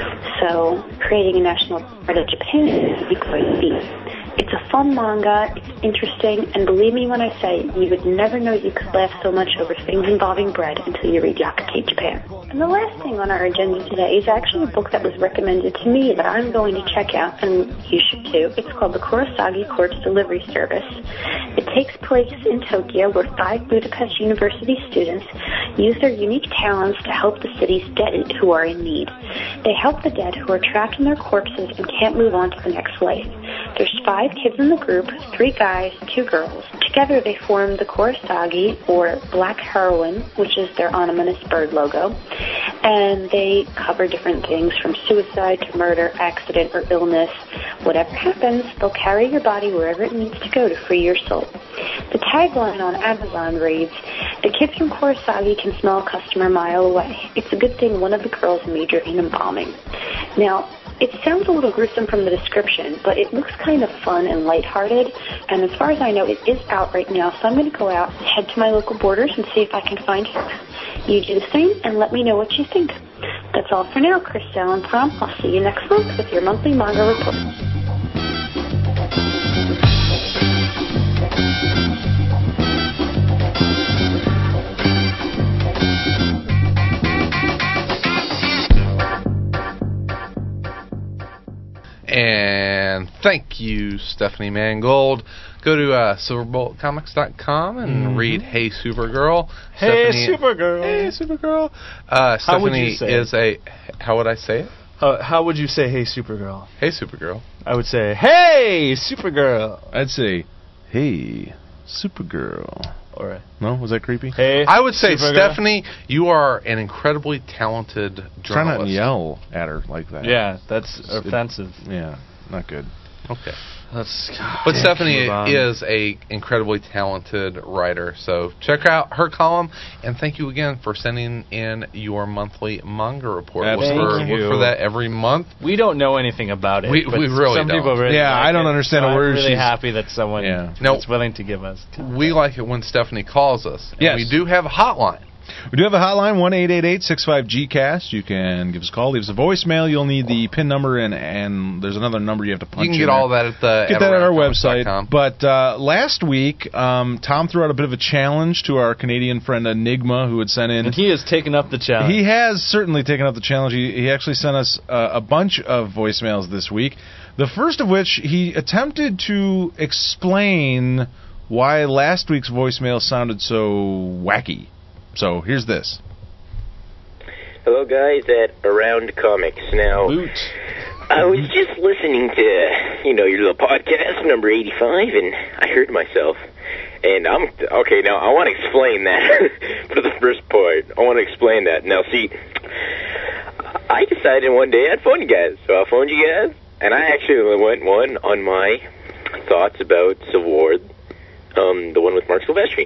So creating a national bread of Japan is quite deep. It's a fun manga, it's interesting, and believe me when I say you would never know you could laugh so much over things involving bread until you read Yakutate Japan. And the last thing on our agenda today is actually a book that was recommended to me that I'm going to check out, and you should too. It's called The Kurosagi Corpse Delivery Service. It takes place in Tokyo, where five Budapest University students use their unique talents to help the city's dead who are in need. They help the dead who are trapped in their corpses and can't move on to the next life. There's five kids in the group, three guys, two girls. Together they form the Kurosagi, or Black Heroine, which is their ominous bird logo, and they cover different things from suicide to murder, accident, or illness. Whatever happens, they'll carry your body wherever it needs to go to free your soul. The tagline on Amazon reads, "The kids from Kurosagi can smell a customer a mile away. It's a good thing one of the girls majored in embalming." Now, it sounds a little gruesome from the description, but it looks kind of fun and lighthearted, and as far as I know, it is out right now, so I'm going to go out, head to my local Borders, and see if I can find it. You do the same, and let me know what you think. That's all for now. Chris Allen from. I'll see you next month with your monthly manga report. And thank you, Stephanie Mangold. Go to uh, silverbolt comics dot com and mm-hmm. read Hey Supergirl. Hey Stephanie, Supergirl. Hey Supergirl. Uh, how would Stephanie you say is a. How would I say it? Uh, how would you say Hey Supergirl? Hey Supergirl. I would say Hey Supergirl. I'd say Hey Supergirl. All right. No, was that creepy? Hey, I would say, Supergirl. Stephanie, you are an incredibly talented journalist. Try not to yell at her like that. Yeah, that's It's- offensive. It, yeah, not good. Okay. That's. But yeah, Stephanie move on. is a incredibly talented writer, so check out her column, and thank you again for sending in your monthly manga report. Absolutely. Look for, Thank look you. for that every month. We don't know anything about it. We- but we really some don't. people really Yeah, like I don't it, understand so a word I'm really she's- happy that someone Yeah. No. is willing to give us. We like it when Stephanie calls us. And Yes. we do have a hotline. We do have a hotline, one eight eight eight, six five, G cast. You can give us a call, leave us a voicemail. You'll need the PIN number, and, and there's another number you have to punch You can in get there. all that at the Get that at our website. com. But uh, last week, um, Tom threw out a bit of a challenge to our Canadian friend Enigma, who had sent in. And he has taken up the challenge. He has certainly taken up the challenge. He, he actually sent us uh, a bunch of voicemails this week. The first of which he attempted to explain why last week's voicemail sounded so wacky. So here's this. Hello, guys at Around Comics. Now, Boot. I was just listening to, you know, your little podcast, number eighty-five, and I heard myself. And I'm, okay, now I want to explain that for the first part. I want to explain that. Now, see, I decided one day I'd phone you guys. So I phoned you guys, and I actually went one on my thoughts about Civil War, um, the one with Mark Silvestri.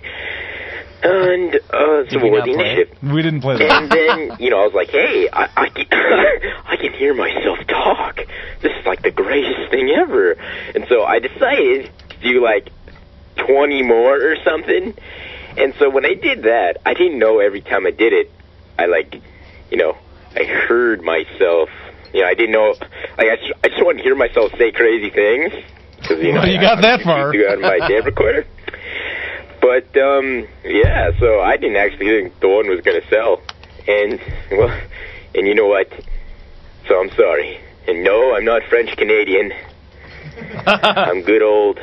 And uh, Civil War, the Initiative. We didn't play that. And then, you know, I was like, hey, I, I, can, I can hear myself talk. This is like the greatest thing ever. And so I decided to do like twenty more or something. And so when I did that, I didn't know every time I did it, I like, you know, I heard myself. You know, I didn't know, like, I just, I just wanted to hear myself say crazy things. Cause, you know, well, you I, got I, that I far. do it on my tape recorder. But, um, yeah, so I didn't actually think the one was going to sell. And, well, and you know what? So I'm sorry. And no, I'm not French-Canadian. I'm good old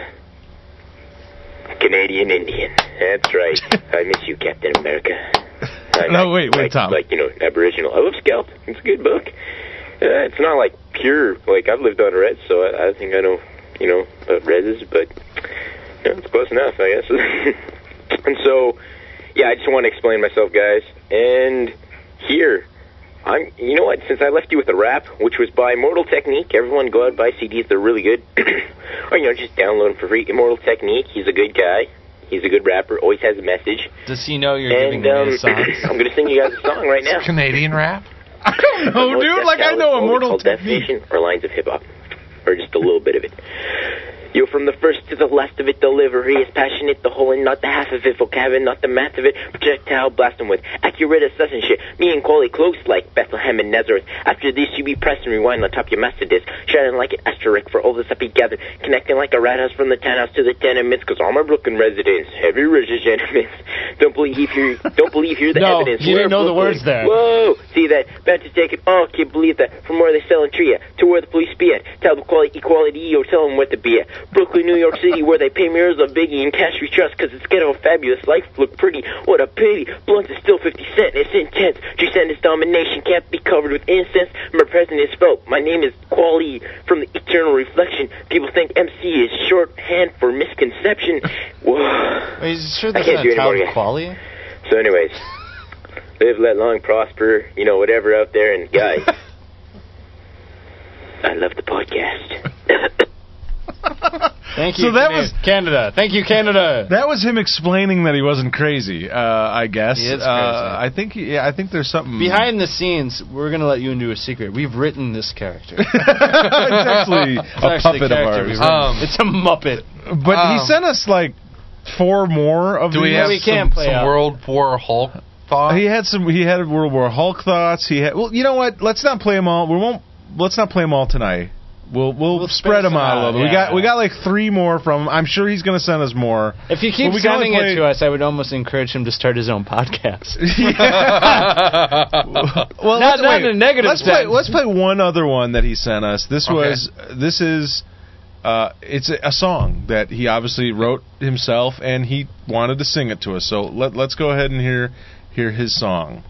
Canadian Indian. That's right. I miss you, Captain America. I'm no, like, wait, wait, like, Tom. Like, you know, Aboriginal. I love Scalp. It's a good book. Uh, it's not, like, pure. Like, I've lived on Reds, so I, I think I know, you know, about Reds, but you know, it's close enough, I guess. And so, yeah, I just want to explain myself, guys. And here, I'm, you know what, since I left you with a rap, which was by Immortal Technique, everyone go out and buy C Ds, they're really good. Or, you know, just download them for free. Immortal Technique, he's a good guy. He's a good rapper, always has a message. Does he know you're and, giving um, away songs? I'm going to sing you guys a song right now. Canadian rap? I don't know, Most dude. Death Like, I Salad know Code Immortal called Technique. Definition or Lines of Hip-Hop. Or just a little bit of it. Yo, from the first to the last of it, delivery is passionate, the whole and not the half of it, vocabulary, not the math of it, projectile blast them with accurate assessing shit, me and Quali close like Bethlehem and Nazareth. After this, you be pressed and rewind on top your master disc, shining like an asterisk for all this up gathered, connecting like a rat house from the townhouse to the tenements, cause all my Brooklyn residents, heavy religious gentlemen, don't believe here, don't believe here the No, evidence. you didn't know the Brooklyn. words there. Whoa, see that, about to take it all, can't believe that, from where they selling Tria, to where the police be at, tell the quality, equality, or tell them what to be at, Brooklyn, New York City, where they pay mirrors of Biggie and cash we trust, cause it's ghetto fabulous, life look pretty, what a pity, blunt is still fifty cent, it's intense, G-Senders domination can't be covered with incense, my president is felt, my name is Quali, from the eternal reflection, people think M C is shorthand for misconception, whoa. Are you sure I that's can't not do any more, Talbot guys. Quali? So anyways, live, let long, prosper, you know, whatever out there, and guys, I love the podcast. Thank you, So that Canada. was- Canada. Thank you, Canada. That was him explaining that he wasn't crazy. Uh, I guess. He is Uh, crazy. I think. He, yeah, I think there's something Behind the scenes, we're going to let you into a secret. We've written this character. it's actually It's a actually puppet of character ours. we've written. Um, it's a Muppet. But he Um, sent us like four more of Do we these. have we some, can't play some out. World War Hulk thoughts? He had some. He had World War Hulk thoughts. He had. Well, you know what? Let's not play them all. We won't. Let's not play them all tonight. We'll we'll, We'll spread space them them out a out, little bit. We yeah. got we got like three more from him. I'm sure he's going to send us more. If you keep Well, we can only sending play- it to us, I would almost encourage him to start his own podcast. Well, Not- let's, not wait, in a negative let's play. sense. Let's play one other one that he sent us. This Okay. was. This is. Uh, it's a, a song that he obviously wrote himself, and he wanted to sing it to us. So let let's go ahead and hear hear his song.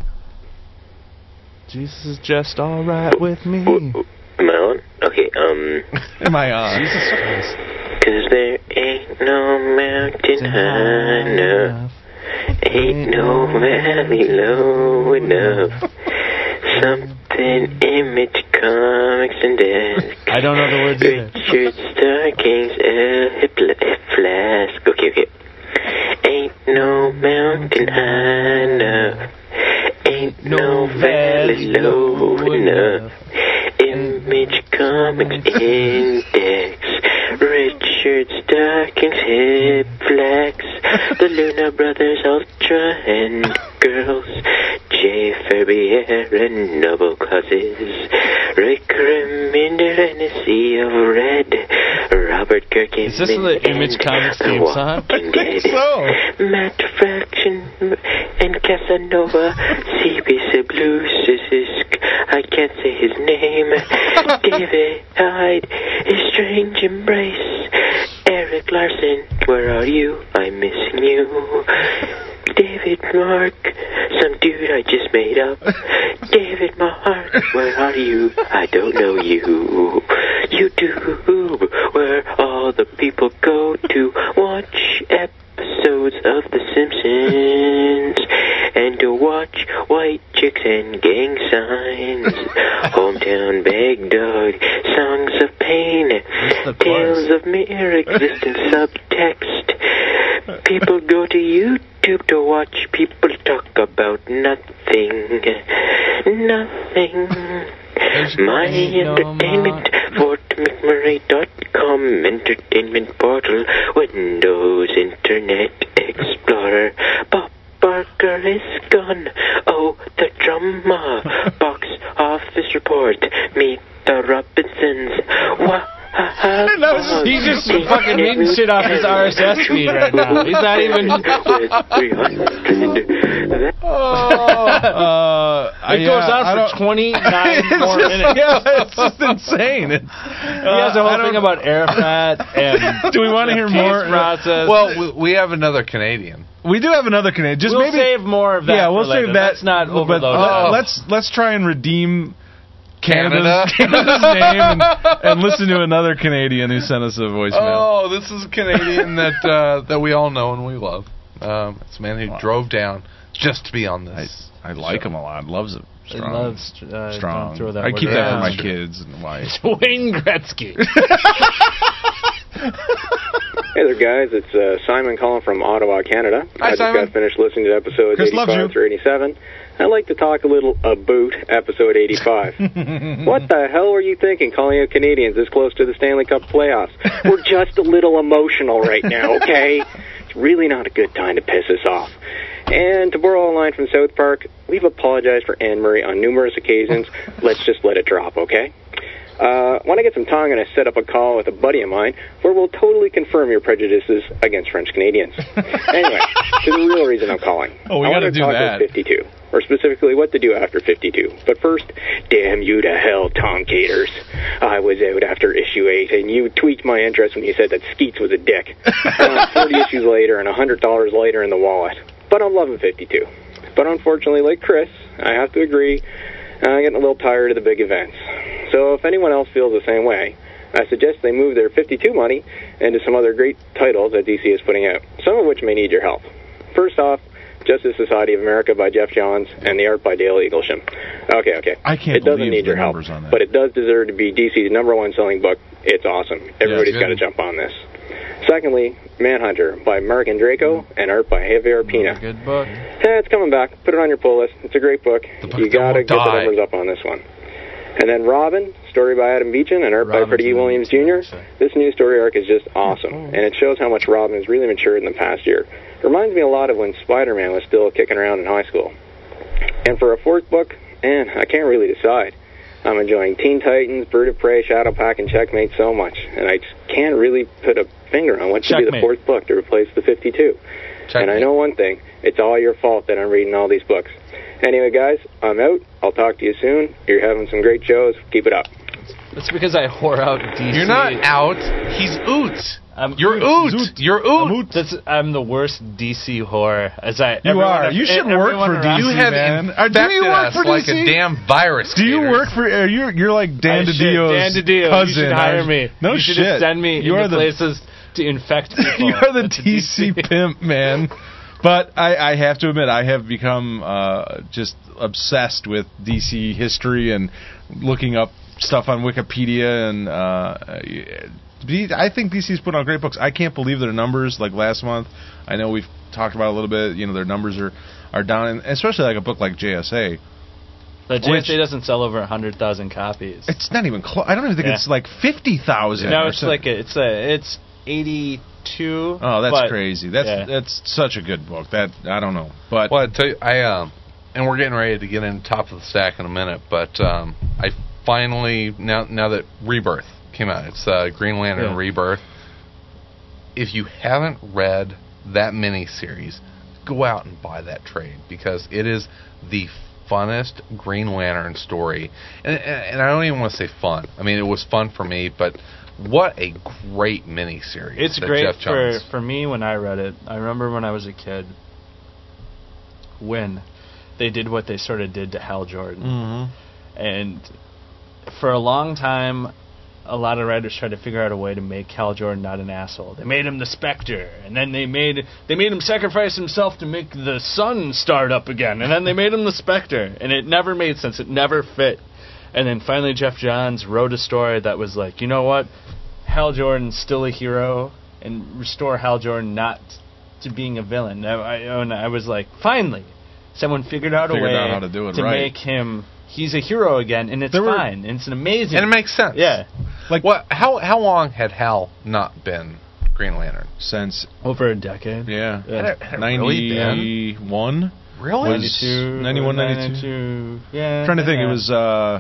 Jesus is just all right with me. Am I on? Okay, um... Am I on? Jesus Christ. Cause there ain't no mountain high enough, ain't no valley low enough. Something Image Comics and Desk. I don't know the words either. Richard Starking's L Flask. Okay, okay. Ain't no mountain high enough, ain't no valley low enough. Image Comics Index. Richard Starking's Hip Flex. The Luna Brothers Ultra Ultra and girls, J. Ferbier and noble causes, Rick Remender and a sea of red, Robert Kirkman. Is this the Image Comics theme song? I think so. Matt Fraction and Casanova, C B C Blues, I can't say his name, David Hyde, His Strange Embrace, Eric Larson, where are you? I'm missing you. David Mark, some dude I just made up. David Mark, where are you? I don't know you. YouTube, where all the people go to watch episodes of The Simpsons and to watch white chicks and gang signs. Hometown Bag Dog, Songs of Pain, Tales of Mere Existence subtext. People go to YouTube to watch people talk about nothing. Nothing. My entertainment, Fort McMurray dot com, entertainment portal, Windows, Internet Explorer. Bob Barker is gone. Oh, the drama. Box office report. Meet the Robinsons. Wah. He's just fucking reading shit off his R S S feed right now. He's not even. oh, uh, it yeah, goes on for twenty-nine more just, minutes. Yeah, it's just insane. It, he has a whole thing about Arafat and. Do we want to hear more? Process. Well, we, we have another Canadian. We do have another Canadian. Just we'll maybe save more of that. Yeah, we'll for later. save that. Let's not overload. But, uh, oh. Let's let's try and redeem. Canada? Canada's, Canada's name and, and listen to another Canadian who sent us a voicemail. Oh, this is a Canadian that uh, that we all know and we love. Um, it's a man who wow. drove down just to be on this. I, I like show. him a lot. Loves it. Strong. Loves uh, strong. Throw that I keep that for my true. kids and wife. Wayne Gretzky. Hey there, guys. It's uh, Simon calling from Ottawa, Canada. Hi, I just Simon. got finished listening to episodes Chris eighty-five through eighty-seven. I'd like to talk a little about episode eighty-five. What the hell were you thinking calling out Canadians this close to the Stanley Cup playoffs? We're just a little emotional right now, okay? It's really not a good time to piss us off. And to borrow a line from South Park, we've apologized for Anne Murray on numerous occasions. Let's just let it drop, okay? Uh, when I get some time, I'm going to set up a call with a buddy of mine where we'll totally confirm your prejudices against French Canadians. Anyway, to the real reason I'm calling. Oh, we I got to want to do talk that. about fifty-two, or specifically what to do after fifty-two. But first, damn you to hell, Tom Caters. I was out after issue eight, and you tweaked my interest when you said that Skeets was a dick. uh, forty issues later and one hundred dollars later in the wallet. But I'm loving fifty-two. But unfortunately, like Chris, I have to agree, I'm getting a little tired of the big events. So if anyone else feels the same way, I suggest they move their fifty-two money into some other great titles that D C is putting out, some of which may need your help. First off, Justice Society of America by Jeff Johns and the art by Dale Eaglesham. Okay, okay. I can't It doesn't believe need the your help, numbers on that. but it does deserve to be D C's number one selling book. It's awesome. Everybody's Yeah, got to jump on this. Secondly, Manhunter by Mark Andreyko and art by Javier Pina. Good book. Yeah, it's coming back. Put it on your pull list. It's a great book. book You got to won't get the die. numbers up on this one. And then Robin, story by Adam Beechin and art by Robin's Freddie E. really Williams good, Junior actually. This new story arc is just awesome, and it shows how much Robin has really matured in the past year. It reminds me a lot of when Spider-Man was still kicking around in high school. And for a fourth book, man, I can't really decide. I'm enjoying Teen Titans, Bird of Prey, Shadowpack, and Checkmate so much, and I just can't really put a finger on what should be the Checkmate. fourth book to replace the fifty-two. And I know one thing, it's all your fault that I'm reading all these books. Anyway, guys, I'm out. I'll talk to you soon. You're having some great shows. Keep it up. That's because I whore out D C. You're not out. He's oot. I'm You're oot. Zoot. You're oot. That's, I'm the worst D C whore. As I You everyone- are. You should everyone work for around- D C, You have man. Uh, infected do you work us for like D C? a damn virus. Do you Gators. work for? Uh, you're you're like Dan I should. DiDio's Dan DiDio, cousin. you should hire aren't- me. No you should shit. just send me you into are the places to infect people. you are the That's a D C pimp, man. But I, I have to admit, I have become uh, just obsessed with D C history and looking up stuff on Wikipedia. And uh, I think D C's put on great books. I can't believe their numbers. Like last month, I know we've talked about it a little bit. You know, their numbers are, are down, and especially like a book like J S A. But J S A Which- doesn't sell over one hundred thousand copies. It's not even close. I don't even think Yeah. it's like fifty thousand. No, it's like a, it's a it's eighty two. Oh, that's but, crazy. That's yeah. that's such a good book. That I don't know, but well, I tell you, I um, and we're getting ready to get into Top of the Stack in a minute, but um, I finally now now that Rebirth came out, it's uh, Green Lantern yeah. Rebirth. If you haven't read that miniseries, go out and buy that trade because it is the funnest Green Lantern story. And, and I don't even want to say fun. I mean, it was fun for me, but what a great miniseries. It's that great Jeff for, Johns. for me when I read it. I remember when I was a kid when they did what they sort of did to Hal Jordan. Mm-hmm. And for a long time, a lot of writers tried to figure out a way to make Hal Jordan not an asshole. They made him the Spectre, and then they made they made him sacrifice himself to make the sun start up again, and then they made him the Spectre, and it never made sense. It never fit. And then finally Jeff Johns wrote a story that was like, you know what? Hal Jordan's still a hero, and restore Hal Jordan not to being a villain. I, I, and I was like, finally, someone figured out Figured a way out how to do it to right. make him... He's a hero again, and it's There were- fine. And it's an amazing... And it makes sense. Yeah. Like what? How how long had Hal not been Green Lantern? since Over a decade. yeah, Yeah. Had it- had it really been? ninety-one. Really? Was ninety-one, ninety-two? Yeah. Trying to think, yeah. it was. uh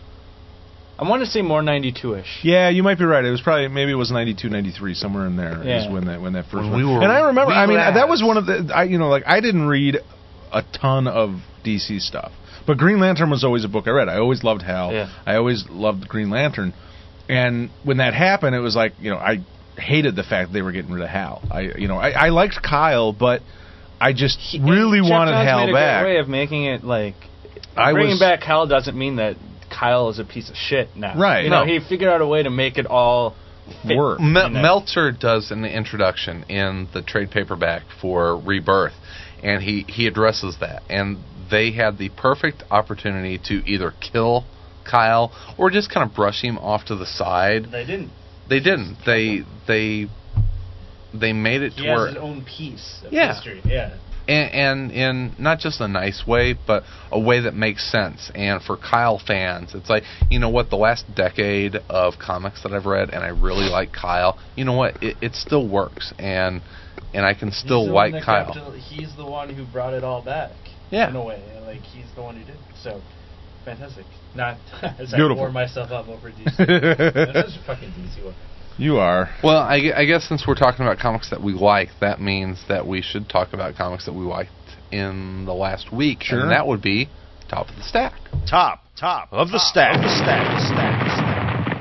I want to say more ninety-two-ish. Yeah, you might be right. It was probably maybe it was ninety-two, ninety-three, somewhere in there Yeah. is when that when that first When one. we were and I remember, wee I mean, lads. that was one of the I you know like I didn't read a ton of D C stuff, but Green Lantern was always a book I read. I always loved Hal. Yeah. I always loved Green Lantern, and when that happened, it was like you know I hated the fact that they were getting rid of Hal. I you know I, I liked Kyle, but I just He- really Jeff wanted Johns Hal made a back. great way of making it like I bringing was- back Hal doesn't mean that Kyle is a piece of shit now. Right. You know, No. he figured out a way to make it all fit Work. Me- in it. Meltzer does an introduction in the trade paperback for Rebirth, and he, he addresses that. And they had the perfect opportunity to either kill Kyle or just kind of brush him off to the side. They didn't. They didn't. They they they made it He to has where his own piece of Yeah. history. Yeah. and, and in not just a nice way, but a way that makes sense. And for Kyle fans, it's like, you know what, the last decade of comics that I've read, and I really like Kyle, you know what, it, it still works, and and I can still He's the like one that Kyle. kept it- he's the one who brought it all back. Yeah. In a way. Like, he's the one who did it. So, fantastic. Not as I Beautiful. wore myself up over D C. That's a fucking D C one. You are. Well, I, gue- I guess since we're talking about comics that we like, that means that we should talk about comics that we liked in the last week, Sure. and that would be Top of the Stack. Top, top of the stack. Of the stack, stack, stack.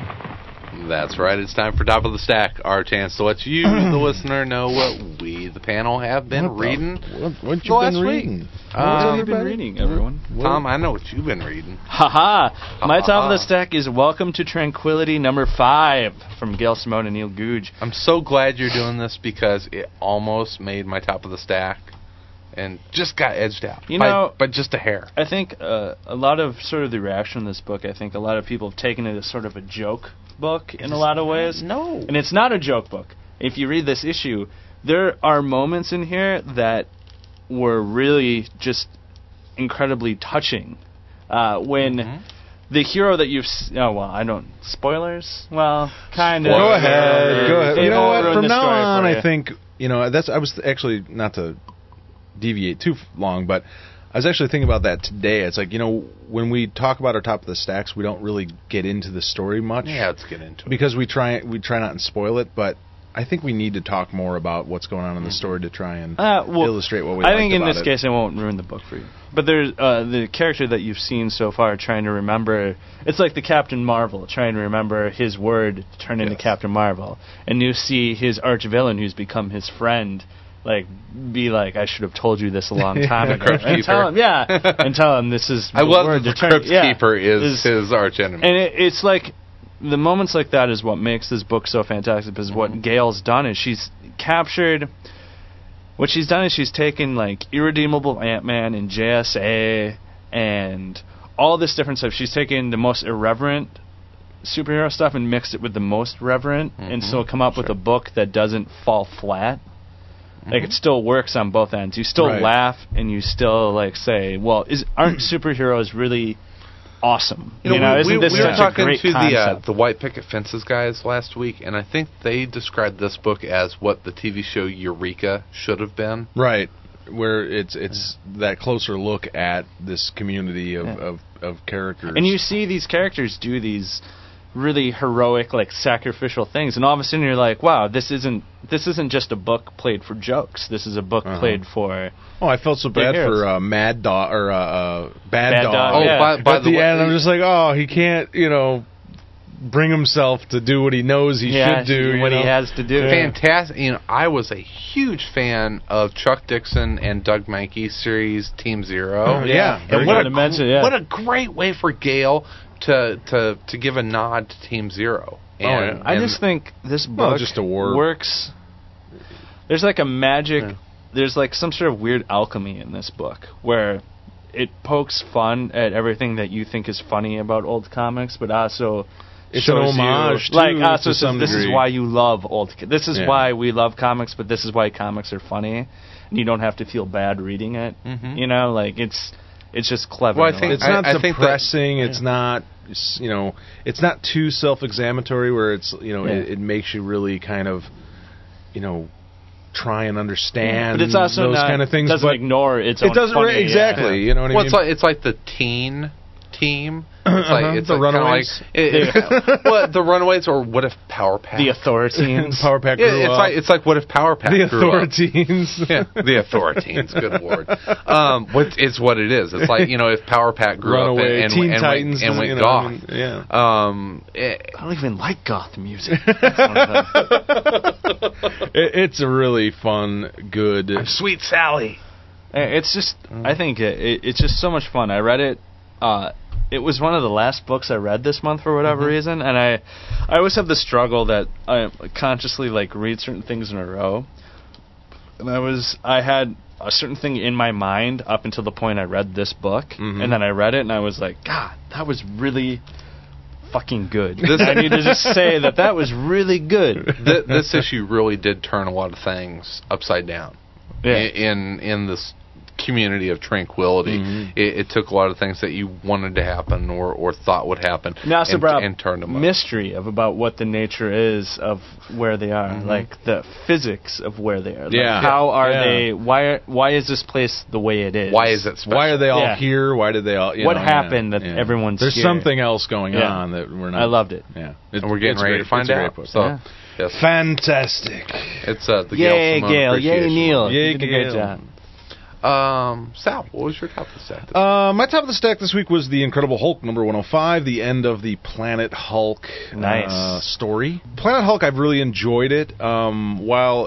That's right. It's time for Top of the Stack, our chance to let you, the listener, know what we, the panel, have been What the- reading. What, what the you last been week. reading? Um, What have you everybody? been reading, everyone? Tom, I know what you've been reading. Haha! My top of the Ha-ha. stack is Welcome to Tranquility number five from Gail Simone and Neil Googe. I'm so glad you're doing this because it almost made my Top of the Stack and just got edged out. You by, know- by just a hair. I think uh, a lot of sort of the reaction to this book, I think a lot of people have taken it as sort of a joke book in a lot of ways. No. And it's not a joke book. If you read this issue, there are moments in here that were really just incredibly touching. Uh, when Mhm. the hero that you've... S- oh, well, I don't... Spoilers? Well, kind of. Spoilers. Go ahead. Go ahead. They You know won't what? ruin From the now story on, for I you. think you know that's. I was actually not to deviate too f- long, but I was actually thinking about that today. It's like you know when we talk about our top of the stacks, we don't really get into the story much. Yeah, let's get into it. Because we try we try not to spoil it, but I think we need to talk more about what's going on in the story to try and Uh, well, illustrate what we. I liked think in about this it. case, I won't ruin the book for you. But there's uh, the character that you've seen so far trying to remember. It's like the Captain Marvel trying to remember his word to turn into Yes. Captain Marvel, and you see his arch villain who's become his friend. Like, be like, I should have told you this a long time ago. Crypt and tell Keeper. him, yeah, and tell him this is. I the love word that the to turn- Crypt yeah, Keeper is, is- his arch enemy. and it, it's like the moments like that is what makes this book so fantastic. Because what Gail's done is she's captured. What she's done is she's taken like Irredeemable Ant-Man and J S A and all this different stuff. She's taken the most irreverent superhero stuff and mixed it with the most reverent, and Mhm. so come up with Sure. a book that doesn't fall flat. Like it still works on both ends. You still Right. laugh and you still like say, "Well, is aren't superheroes really awesome. You know, you know we, isn't we, this we were such talking a great to the uh, concept? the White Picket Fences guys last week, and I think they described this book as what the T V show Eureka should have been. Right, where it's it's yeah. that closer look at this community of, yeah. of, of characters. And you see these characters do these really heroic, like sacrificial things, and all of a sudden you're like, wow, this isn't this isn't just a book played for jokes. This is a book uh-huh. played for. Oh, I felt so bad for uh, Mad Dog or uh, uh, Bad, Bad Dog. Dog. Oh, yeah. by, by At the, the way, end, I'm just like, oh, he can't, you know, bring himself to do what he knows he yeah, should do. What you know? he has to do. Fantastic. You know, I was a huge fan of Chuck Dixon and Doug Mankey's series Team Zero. Oh, yeah. And Very what good a, to mention, yeah. what a great way for Gale to to to give a nod to Team Zero. And, oh, yeah. I and just think this book well, just a word. works. There's like a magic. Yeah. There's like some sort of weird alchemy in this book where it pokes fun at everything that you think is funny about old comics, but also it's shows an homage you, like too, also to says, some this degree. is why you love old. This is Yeah. why we love comics, but this is why comics are funny, and you don't have to feel bad reading it. Mhm. You know, like it's it's just clever. Well, I in a think way. It's not I- I think that- depressing. It's Yeah. not, you know, it's not too self-explanatory where it's, you know, Yeah. it, it makes you really kind of, you know, try and understand but it's also those not, kind of things. doesn't but ignore its it own doesn't funny, re- exactly. yeah. You know what I well, mean? it's like it's like the teen team. It's Uh-huh, like it's the like, kinda Runaways. Like, it, it, well, the Runaways, or what if Power Pack? The Authoriteens. Power Pack Yeah, grew it's up. like it's like what if Power Pack the grew up? Authoriteens. Yeah, the Authoriteens. Good lord. Um, what it's what it is. It's like, you know, if Power Pack grew Runaway, up and, and, Teen and, Titans, went, and went you know, goth. I mean, yeah. Um, it, I don't even like goth music. That's one of the- It, it's a really fun, good. I'm Sweet Sally. It's just, I think it, it, it's just so much fun. I read it. Uh, it was one of the last books I read this month for whatever Mm-hmm. reason, and I, I always have the struggle that I consciously like read certain things in a row. And I was, I had a certain thing in my mind up until the point I read this book, Mhm. and then I read it, and I was like, God, that was really fucking good. This- I need to just say that that was really good. Th- this issue really did turn a lot of things upside down. Yeah. In in this community of tranquility, Mhm. it, it took a lot of things that you wanted to happen or, or thought would happen, Now it's and, about and turned them up. mystery of about what the nature is of where they are, Mhm. like the physics of where they are. Like Yeah. how are Yeah. they? Why? Are, why is this place the way it is? Why is it special? Why are they all Yeah. here? Why did they all? You What know, happened yeah, that yeah. everyone's There's here? something else going Yeah. on that we're not. I loved it. Yeah, And we're getting it's ready great. to find It's a great out. book. So, Yeah. yes, Fantastic. it's uh, the Yay, Gail Simone Gail! Yay, Appreciation Neil! Yay, you did a great Gail. job. Um, Sal, what was your top of the stack? this Uh, my top of the stack this week was the Incredible Hulk number one oh five, the end of the Planet Hulk Nice. uh, story. Planet Hulk, I've really enjoyed it. Um, while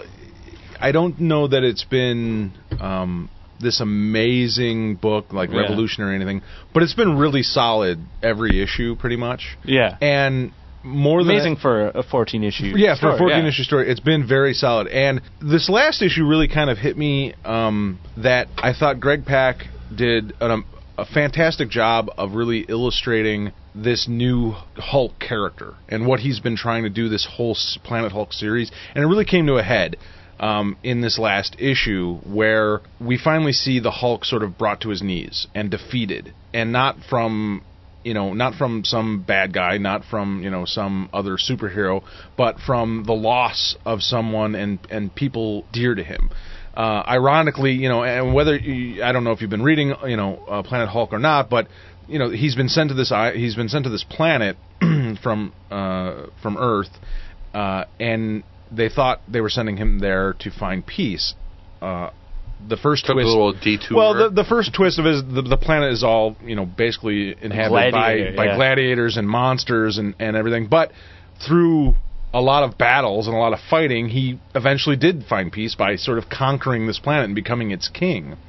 I don't know that it's been um, this amazing book, like Yeah. revolutionary or anything, but it's been really solid every issue, pretty much. Yeah, And more than amazing for a fourteen issue. Yeah, for a story, fourteen yeah. issue story, it's been very solid. And this last issue really kind of hit me um, that I thought Greg Pak did an, um, a fantastic job of really illustrating this new Hulk character and what he's been trying to do this whole s- Planet Hulk series. And it really came to a head um, in this last issue where we finally see the Hulk sort of brought to his knees and defeated. And not from... You know, not from some bad guy, not from, you know, some other superhero, but from the loss of someone and, and people dear to him. Uh, ironically, you know, and whether you, I don't know if you've been reading, you know, uh, Planet Hulk or not, but you know, he's been sent to this i- he's been sent to this planet from uh, from Earth, uh, and they thought they were sending him there to find peace. Uh, the first Took twist, a little detour. well, the, the first twist of it is the, the planet is all, you know, basically inhabited by, Gladiator, by yeah. gladiators and monsters and, and everything. But through a lot of battles and a lot of fighting, he eventually did find peace by sort of conquering this planet and becoming its king.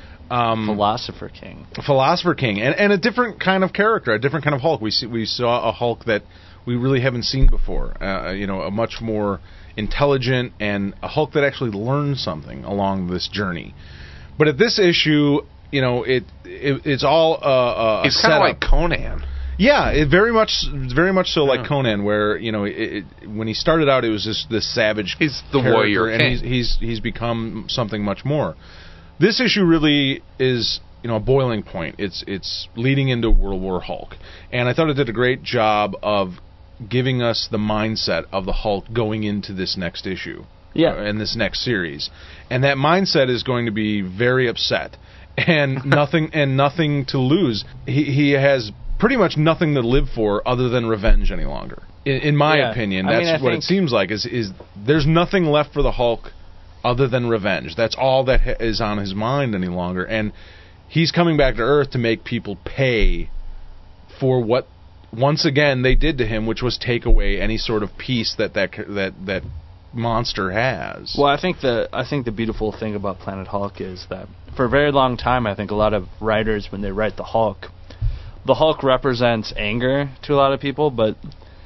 Um, Philosopher King. Philosopher King, and, and a different kind of character, a different kind of Hulk. We see, we saw a Hulk that we really haven't seen before. Uh, you know, a much more intelligent and a Hulk that actually learned something along this journey. But at this issue, you know, it, it it's all uh, a It's kind of like Conan. yeah, it very much, very much so like Yeah. Conan, where you know, it, it, when he started out, it was just this savage. He's the character, warrior and king. he's he's he's become something much more. This issue really is, you know a boiling point. It's it's leading into World War Hulk, and I thought it did a great job of giving us the mindset of the Hulk going into this next issue, yeah, uh, in this next series, and that mindset is going to be very upset and nothing and nothing to lose. He he has pretty much nothing to live for other than revenge any longer. In, in my yeah. opinion, I that's mean, what think it seems like. Is is there's nothing left for the Hulk other than revenge. That's all that ha- is on his mind any longer, and he's coming back to Earth to make people pay for what once again they did to him, which was take away any sort of peace that that that that monster has. Well, I think the I think the beautiful thing about Planet Hulk is that for a very long time, I think a lot of writers, when they write the Hulk, the Hulk represents anger to a lot of people, but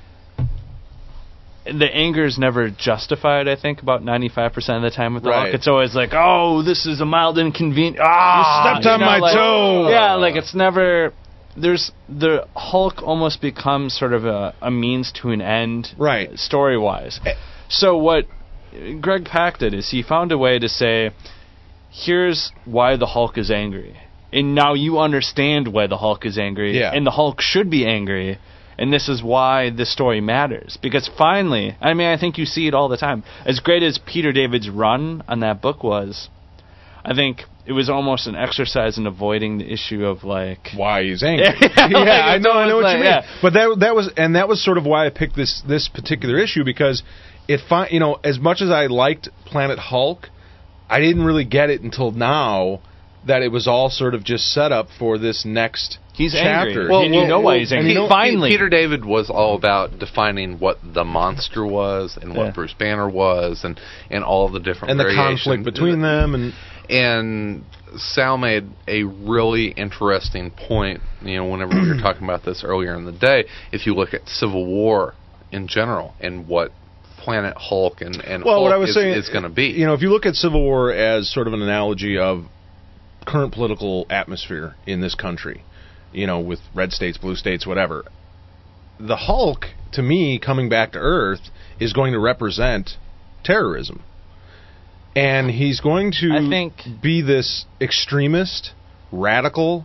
the anger is never justified, I think, about ninety-five percent of the time with the Right. Hulk. It's always like, oh, this is a mild inconvenience. Ah, You stepped on know, my like- toe. Yeah, like it's never... There's the Hulk almost becomes sort of a, a means to an end, right? Story-wise. So what Greg Pak did is he found a way to say, here's why the Hulk is angry. And now you understand why the Hulk is angry. Yeah. And the Hulk should be angry. And this is why this story matters. Because finally, I mean, I think you see it all the time. As great as Peter David's run on that book was, I think it was almost an exercise in avoiding the issue of, like... why he's angry. yeah, yeah, like I know, I know what like, you mean. yeah. But that that was and that was sort of why I picked this this particular issue, because it fi- you know, as much as I liked Planet Hulk, I didn't really get it until now that it was all sort of just set up for this next He's chapter. angry. Well, and you know why he's angry. He, You know, finally. Peter David was all about defining what the monster was and what Yeah. Bruce Banner was, and, and all the different and the variations. conflict between them, and and Sal made a really interesting point. You know, whenever we were talking about this earlier in the day, if you look at Civil War in general and what Planet Hulk and, and well, Hulk what I was is, saying is going to be. You know, if you look at Civil War as sort of an analogy of current political atmosphere in this country, you know, with red states, blue states, whatever, the Hulk, to me, coming back to Earth, is going to represent terrorism. And he's going to I think be this extremist, radical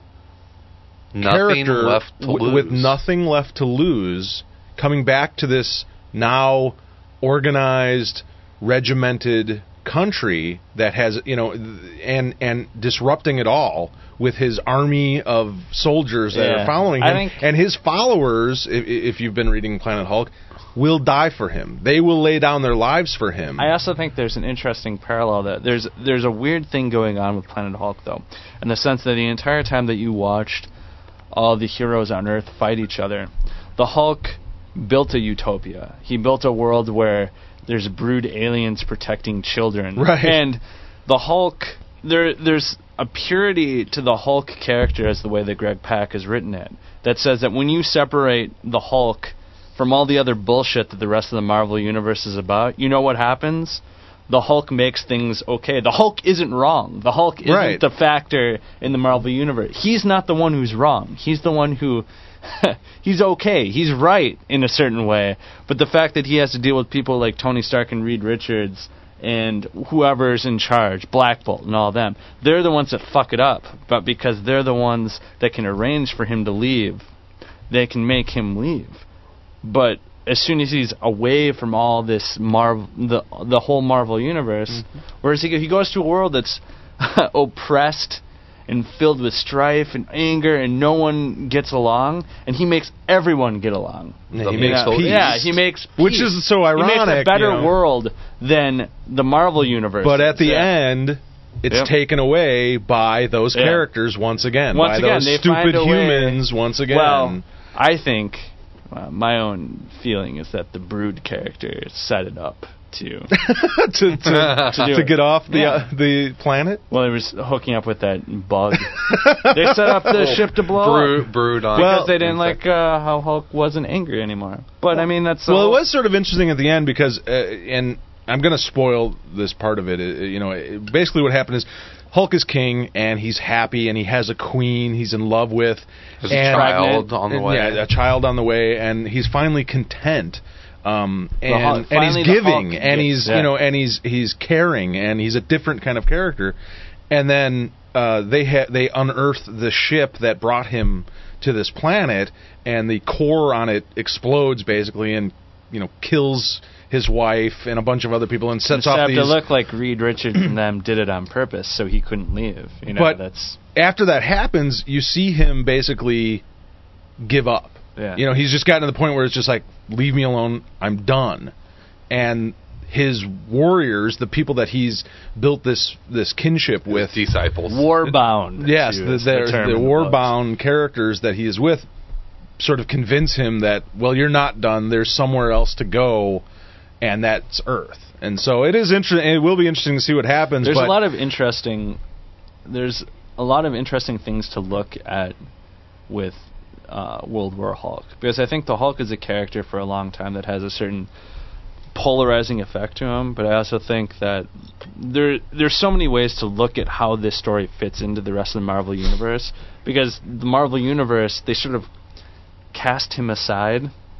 Nothing character left to w- lose. with nothing left to lose, coming back to this now organized, regimented country that has, you know, and and disrupting it all with his army of soldiers that Yeah. are following I him, think- and his followers, if, if you've been reading Planet Hulk, will die for him. They will lay down their lives for him. I also think there's an interesting parallel that there's there's a weird thing going on with Planet Hulk, though, in the sense that the entire time that you watched all the heroes on Earth fight each other, the Hulk built a utopia. He built a world where there's brood aliens protecting children. Right. And the Hulk, there there's a purity to the Hulk character as the way that Greg Pak has written it, that says that when you separate the Hulk from all the other bullshit that the rest of the Marvel Universe is about, you know what happens? The Hulk makes things okay. The Hulk isn't wrong. The Hulk isn't Right. the factor in the Marvel Universe. He's not the one who's wrong. He's the one who... he's okay. He's right in a certain way. But the fact that he has to deal with people like Tony Stark and Reed Richards and whoever's in charge, Black Bolt and all them, they're the ones that fuck it up. But because they're the ones that can arrange for him to leave, they can make him leave. But as soon as he's away from all this Marvel, the the whole Marvel universe, mm-hmm. where does he go? He goes to a world that's oppressed and filled with strife and anger, and no one gets along, and he makes everyone get along. Yeah, he You makes know, peace. Yeah, he makes peace. Which is so ironic. He makes a better you know. world than the Marvel universe. But at the Yeah. end, it's Yep. taken away by those Yeah. characters once again. Once by again, those they stupid find a way- humans once again. Well, I think uh, my own feeling is that the Brood character set it up to to to, to, do to it. get off the Yeah. uh, the planet. Well, it was hooking up with that bug. They set up the ship to blow Brood, up brood on because they didn't like uh, how Hulk wasn't angry anymore. But I mean, that's Well, all- it was sort of interesting at the end because, uh, and I'm going to spoil this part of it. Uh, you know, it, basically what happened is Hulk is king, and he's happy, and he has a queen he's in love with. There's a and, child on the and, way. Yeah, a child on the way, and he's finally content. Um, and Hulk- and finally he's the giving, Hulk and gets- he's yeah. you know, and he's he's caring, and he's a different kind of character. And then uh, they ha- they unearth the ship that brought him to this planet, and the core on it explodes basically, and you know kills his wife and a bunch of other people, and sets It's off have these. to look like Reed Richards and them did it on purpose, so he couldn't leave. You know, but that's after that happens, you see him basically give up. yeah. You know, he's just gotten to the point where it's just like, leave me alone, I'm done. And his warriors, the people that he's built this this kinship with, disciples, warbound. yes, to the, use the the, term the in the warbound characters that he is with, sort of convince him that, well, you're not done. There's somewhere else to go, and that's Earth. And so it is interesting. It will be interesting to see what happens. There's but a lot of interesting. There's a lot of interesting things to look at with uh, World War Hulk, because I think the Hulk is a character for a long time that has a certain polarizing effect to him. But I also think that there there's so many ways to look at how this story fits into the rest of the Marvel universe, because the Marvel universe, they sort of cast him aside,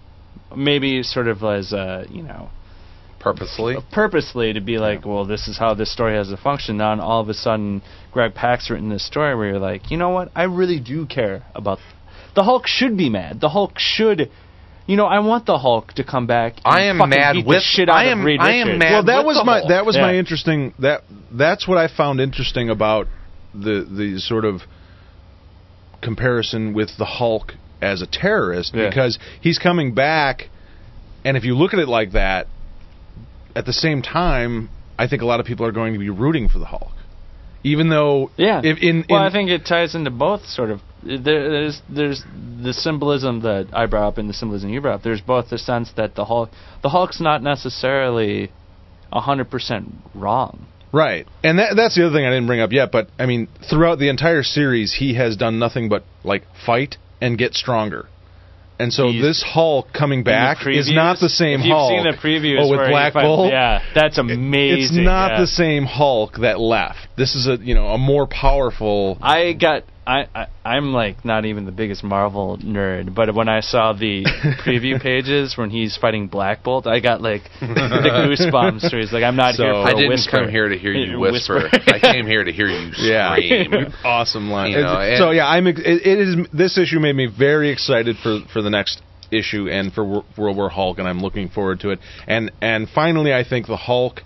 maybe sort of as a, you know, purposely purposely to be like, well, this is how this story has to function. Now, and all of a sudden, Greg Pak's written this story where you're like, you know what? I really do care about the Hulk. Should be mad. The Hulk should, you know, I want the Hulk to come back. And I am fucking mad beat with the shit out I of am Reed I am Richards. mad. well, that with was the my Hulk. that was Yeah. my interesting that that's what I found interesting about the the sort of comparison with the Hulk as a terrorist, Yeah. because he's coming back, and if you look at it like that, at the same time, I think a lot of people are going to be rooting for the Hulk, even though Yeah. if in, well, in I think it ties into both sort of. There, there's there's the symbolism that I brought up and the symbolism you brought up. There's both the sense that the Hulk the Hulk's not necessarily a hundred percent wrong. Right, and that, that's the other thing I didn't bring up yet. But I mean, throughout the entire series, he has done nothing but like fight and get stronger. And so He's- this Hulk coming back is previews, not the same if you've Hulk. seen the previews oh, with where he Black fights- Bolt. yeah, that's amazing. It's not yeah. the same Hulk that left. This is a you know a more powerful. I got I, I I'm like not even the biggest Marvel nerd, but when I saw the preview pages when he's fighting Black Bolt, I got like the goosebumps. Where he's like, I'm not So- here for I a didn't whisper. come here to hear you whisper. Whisper. I came here to hear you Yeah, scream. awesome line. You know, It's- so and- yeah, I'm. ex- It, it is. This issue made me very excited for for the next issue and for Wor- World War Hulk, and I'm looking forward to it. And and finally, I think the Hulk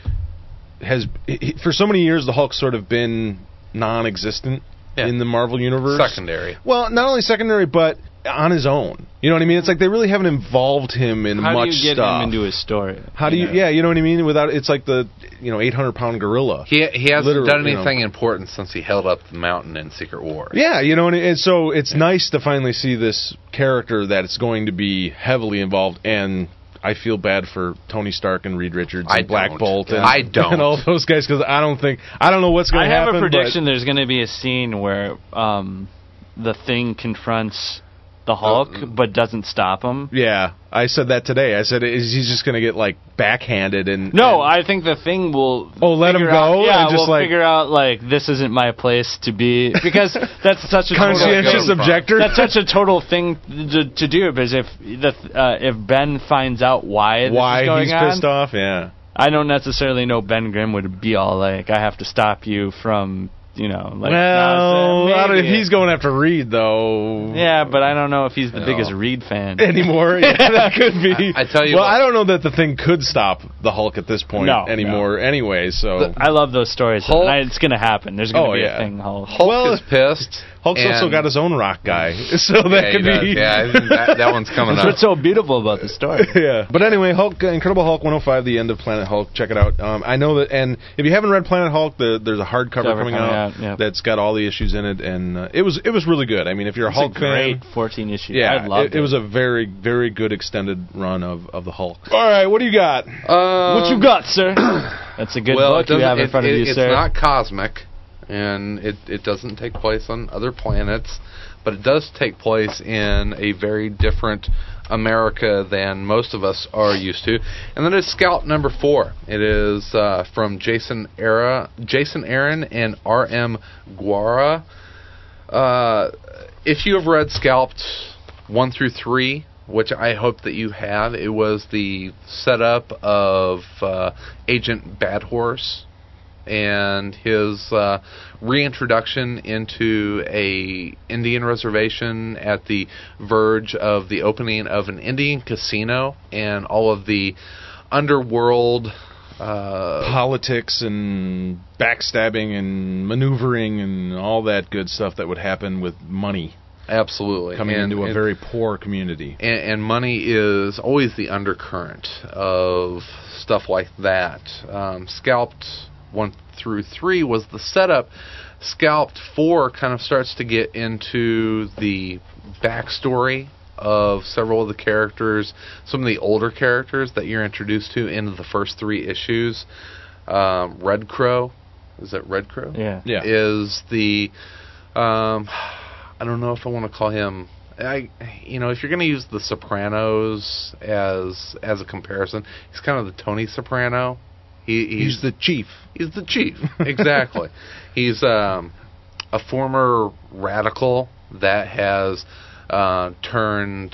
has, he, for so many years, the Hulk's sort of been non-existent Yeah. in the Marvel universe. Secondary. Well, not only secondary, but on his own. You know what I mean? It's like they really haven't involved him in How much do you get stuff. him into his story? How do you? know? Yeah, you know what I mean. Without it's like the you know eight hundred pound gorilla. He he hasn't Literally, done you know. anything important since he held up the mountain in Secret War. Yeah, you know, and, and so it's nice to finally see this character that it's going to be heavily involved, and I feel bad for Tony Stark and Reed Richards and I Black don't. Bolt and, I don't. and all those guys, because I don't think I don't know what's going I to have happen. a but- prediction. There's going to be a scene where um, the Thing confronts the Hulk, but doesn't stop him. Yeah, I said that today. I said, is he's just going to get like backhanded and No, and- I think the Thing will. Oh, let him figure go out- yeah, and just, we'll like- figure out like this isn't my place to be, because that's such a conscientious total thing. objector. That's such a total thing to, to do. Because if the uh, if Ben finds out why this why is going he's on, pissed off. Yeah. I don't necessarily know Ben Grimm would be all like, I have to stop you from, you know, like. Well, nonsense. I don't, if Maybe. he's going after Reed though. Yeah, but I don't know if he's the No. biggest Reed fan. Anymore, yeah, that could be. I- I tell you well, what. I don't know that the Thing could stop the Hulk at this point No, anymore. Anyway, so I love those stories. Hulk- and I, it's going to happen. There's going to Oh, be yeah. a thing. Hulk. Hulk Well, is pissed. Hulk's also and- got his own rock guy, so that yeah, could he does. be. Yeah, I think that, that one's coming That's up. what's so beautiful about the story. Yeah. But anyway, Hulk, uh, Incredible Hulk one oh five, the end of Planet Hulk. Check it out. Um, I know that, and if you haven't read Planet Hulk, the, there's a hardcover Cover coming coming out, out, yeah. that's got all the issues in it, and uh, it was it was really good. I mean, if you're a It's Hulk a great fan, fourteen issue. yeah, I loved it, it was a very very good extended run of, of the Hulk. All right, what do you got? Um, What you got, sir? That's a good well, book it you have doesn't- in front it, of it, you, it's sir. not cosmic, and it, it doesn't take place on other planets, but it does take place in a very different America than most of us are used to. And that is Scout number four. It is uh, from Jason Era, Jason Aaron and R M Guara. Uh, if you have read Scalped one through three, which I hope that you have, it was the setup of uh, Agent Bad Horse and his uh, reintroduction into a Indian reservation at the verge of the opening of an Indian casino, and all of the underworld uh, politics and backstabbing and maneuvering and all that good stuff that would happen with money. Absolutely. Coming and, into a and, very poor community. And, and money is always the undercurrent of stuff like that. Um, Scalped one through three was the setup. Scalped four kind of starts to get into the backstory of several of the characters, some of the older characters that you're introduced to in the first three issues. Um, Red Crow, is that Red Crow? Yeah. Yeah. Is the... Um, I don't know if I want to call him. I, you know, if you're going to use The Sopranos as as a comparison, he's kind of the Tony Soprano. He, he's, he's the chief. He's the chief, exactly. He's um, a former radical that has uh, turned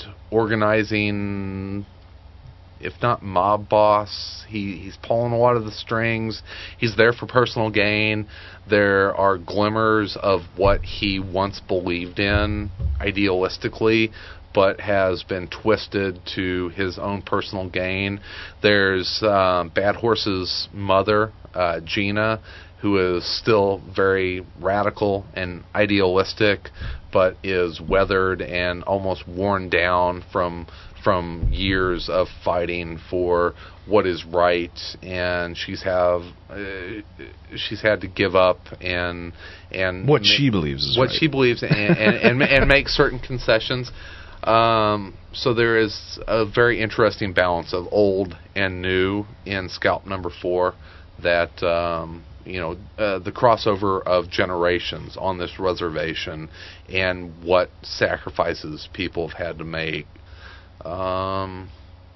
organizing, if not mob boss. He he's pulling a lot of the strings. He's there for personal gain. There are glimmers of what he once believed in idealistically, but has been twisted to his own personal gain. There's um, Bad Horse's mother, uh, Gina, who is still very radical and idealistic, but is weathered and almost worn down from from years of fighting for what is right, and she's have uh, she's had to give up and and what ma- she believes is what right. she believes and and, and, and make certain concessions. Um, so there is a very interesting balance of old and new in Scalp number four. That um, you know uh, the crossover of generations on this reservation and what sacrifices people have had to make. Um.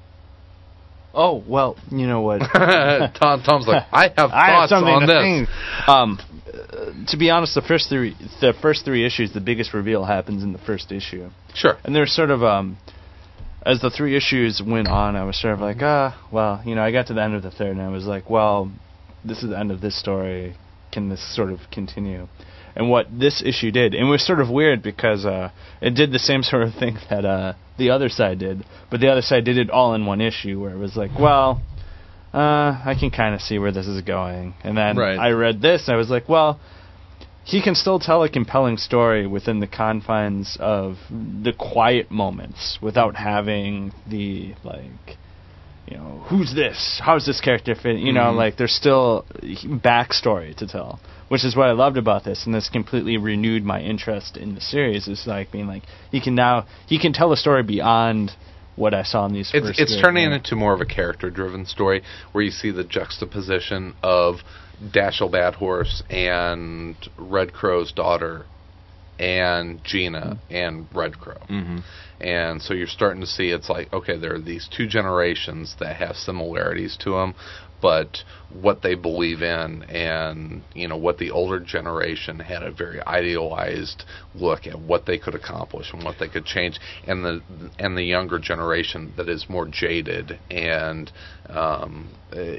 Oh well, you know what? Tom, Tom's like, I have I thoughts have something on to this. think. Um, uh, to be honest, the first three, the first three issues, the biggest reveal happens in the first issue. Sure. And there's sort of um, as the three issues went on, I was sort of like, ah, well, you know, I got to the end of the third, and I was like, well, this is the end of this story. Can this sort of continue? And what this issue did, and it was sort of weird because uh, it did the same sort of thing that uh, the other side did, but the other side did it all in one issue, where it was like, well, uh, I can kind of see where this is going. And then right. I read this, and I was like, well, he can still tell a compelling story within the confines of the quiet moments without having the, like, you know, who's this? How's this character fit? You know, mm-hmm. like, there's still backstory to tell, which is what I loved about this, and this completely renewed my interest in the series. It's like being like, he can now, he can tell a story beyond what I saw in these it's, first It's years, turning yeah. into more of a character-driven story, where you see the juxtaposition of Dashiell Bad Horse and Red Crow's daughter, and Gina mm-hmm. and Red Crow. Mm-hmm. And so you're starting to see it's like, okay, there are these two generations that have similarities to them, but what they believe in and, you know, what the older generation had a very idealized look at what they could accomplish and what they could change, and the and the younger generation that is more jaded and um,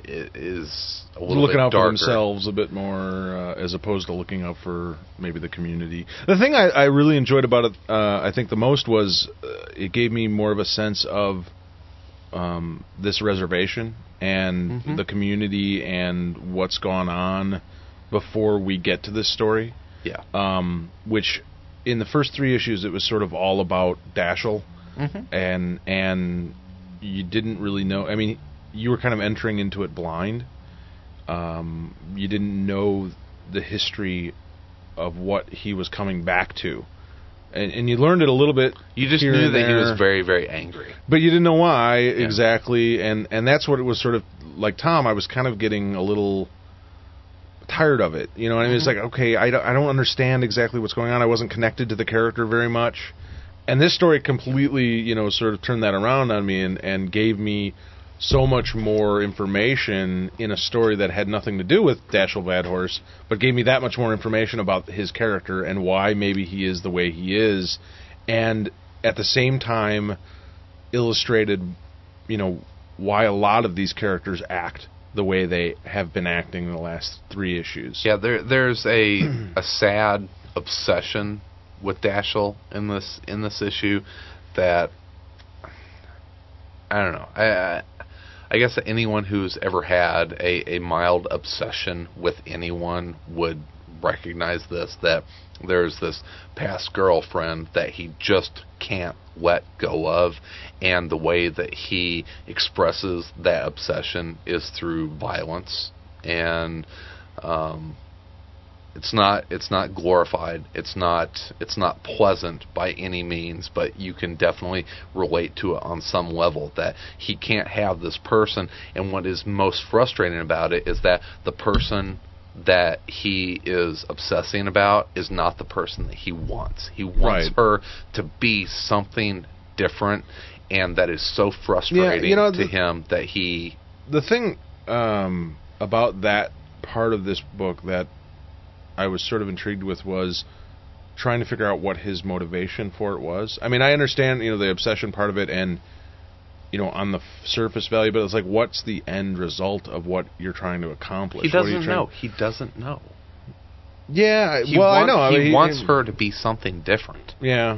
is a little looking bit out darker. for themselves a bit more, uh, as opposed to looking out for maybe the community. The thing I, I really enjoyed about it, uh, I think the most, was uh, it gave me more of a sense of um, this reservation and mm-hmm. the community and what's gone on before we get to this story. Yeah. Um, which in the first three issues, it was sort of all about Dashiell, mm-hmm. and and you didn't really know. I mean, you were kind of entering into it blind. Um, you didn't know the history of what he was coming back to. And, and you learned it a little bit. You just here knew and that he there, was very, very angry. But you didn't know why Yeah. exactly. And, and that's what it was sort of like Tom. I was kind of getting a little tired of it. You know what I mean? It's like, okay, I don't, I don't understand exactly what's going on. I wasn't connected to the character very much. And this story completely, you know, sort of turned that around on me and, and gave me so much more information in a story that had nothing to do with Dashiell Bad Horse, but gave me that much more information about his character and why maybe he is the way he is, and at the same time illustrated, you know, why a lot of these characters act the way they have been acting in the last three issues. Yeah, there there's a a sad obsession with Dashiell in this in this issue that I don't know. I I, I guess that anyone who's ever had a, a mild obsession with anyone would recognize this, that there's this past girlfriend that he just can't let go of, and the way that he expresses that obsession is through violence, and um, it's not it's not glorified, it's not it's not pleasant by any means, but you can definitely relate to it on some level, that he can't have this person, and what is most frustrating about it is that the person that he is obsessing about is not the person that he wants. He wants Right. her to be something different, and that is so frustrating Yeah, you know, to the- him that he... The thing um, about that part of this book that I was sort of intrigued with was trying to figure out what his motivation for it was. I mean, I understand, you know, the obsession part of it, and you know, on the f- surface value, but it's like, what's the end result of what you're trying to accomplish? He What are you doesn't trying- know. He doesn't know. Yeah, He well, want- I know. I He mean, he- wants he- her to be something different. Yeah.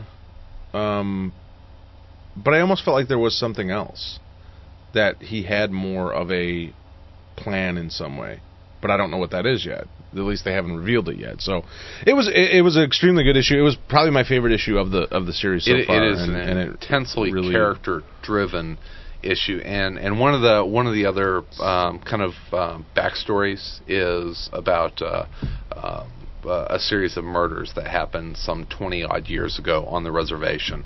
Um, but I almost felt like there was something else, that he had more of a plan in some way. But I don't know what that is yet. At least they haven't revealed it yet. So it was it, it was an extremely good issue. It was probably my favorite issue of the of the series so It, far. it is and, an and it intensely really, character-driven issue, and and one of the one of the other um, kind of um, backstories is about uh, um, uh, a series of murders that happened some twenty odd years ago on the reservation,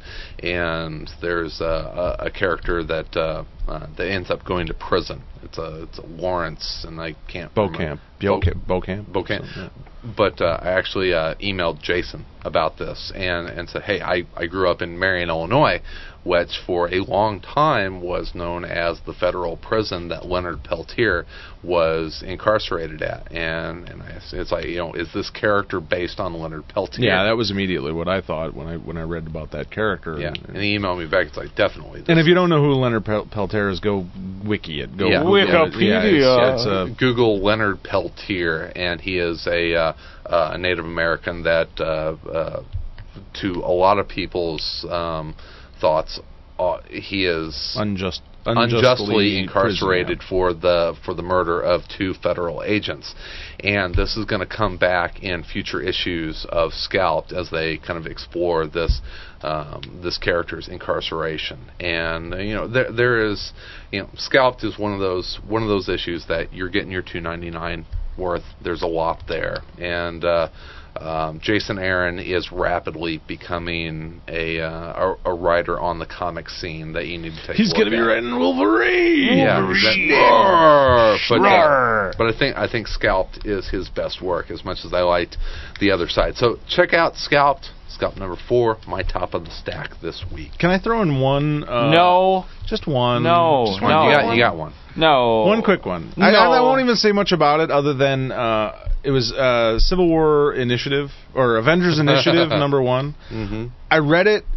and there's a, a, a character that uh, uh, that ends up going to prison. It's a it's a Lawrence, and I can't Beaucamp. remember. Beaucamp. Beaucamp. Beaucamp. So, yeah. But uh, I actually uh, emailed Jason about this and, and said, hey, I, I grew up in Marion, Illinois, which for a long time was known as the federal prison that Leonard Peltier was incarcerated at. And and I, it's like, you know, is this character based on Leonard Peltier? Yeah, that was immediately what I thought when I when I read about that character. Yeah, And, and he emailed me back. It's like, definitely. and if you don't know who Leonard Pel- Peltier is, go wiki it. Go Yeah. Google it. Wikipedia. Yeah, it's, it's, uh, Google Leonard Peltier, and he is a uh, uh, a Native American that, uh, uh, to a lot of people's um, thoughts, uh, he is unjust, unjustly, unjustly incarcerated prison, for the for the murder of two federal agents, and this is going to come back in future issues of Scalped as they kind of explore this um, this character's incarceration. And uh, you know, there there is, you know, Scalped is one of those one of those issues that you're getting your two ninety-nine worth. There's a lot there, and uh, um, Jason Aaron is rapidly becoming a, uh, a a writer on the comic scene that you need to take. He's going to be writing Wolverine. Yeah, Wolverine. that, but, uh, Roar. but I think I think Scalped is his best work, as much as I liked the other side. So check out Scalped. Scalped number four, my top of the stack this week. Can I throw in one? Uh, no. Just one. No. Just one. No. You got you got one. No. One quick one. No. I, I won't even say much about it other than uh, it was uh, Civil War Initiative or Avengers Initiative number one. Mm-hmm. I read it,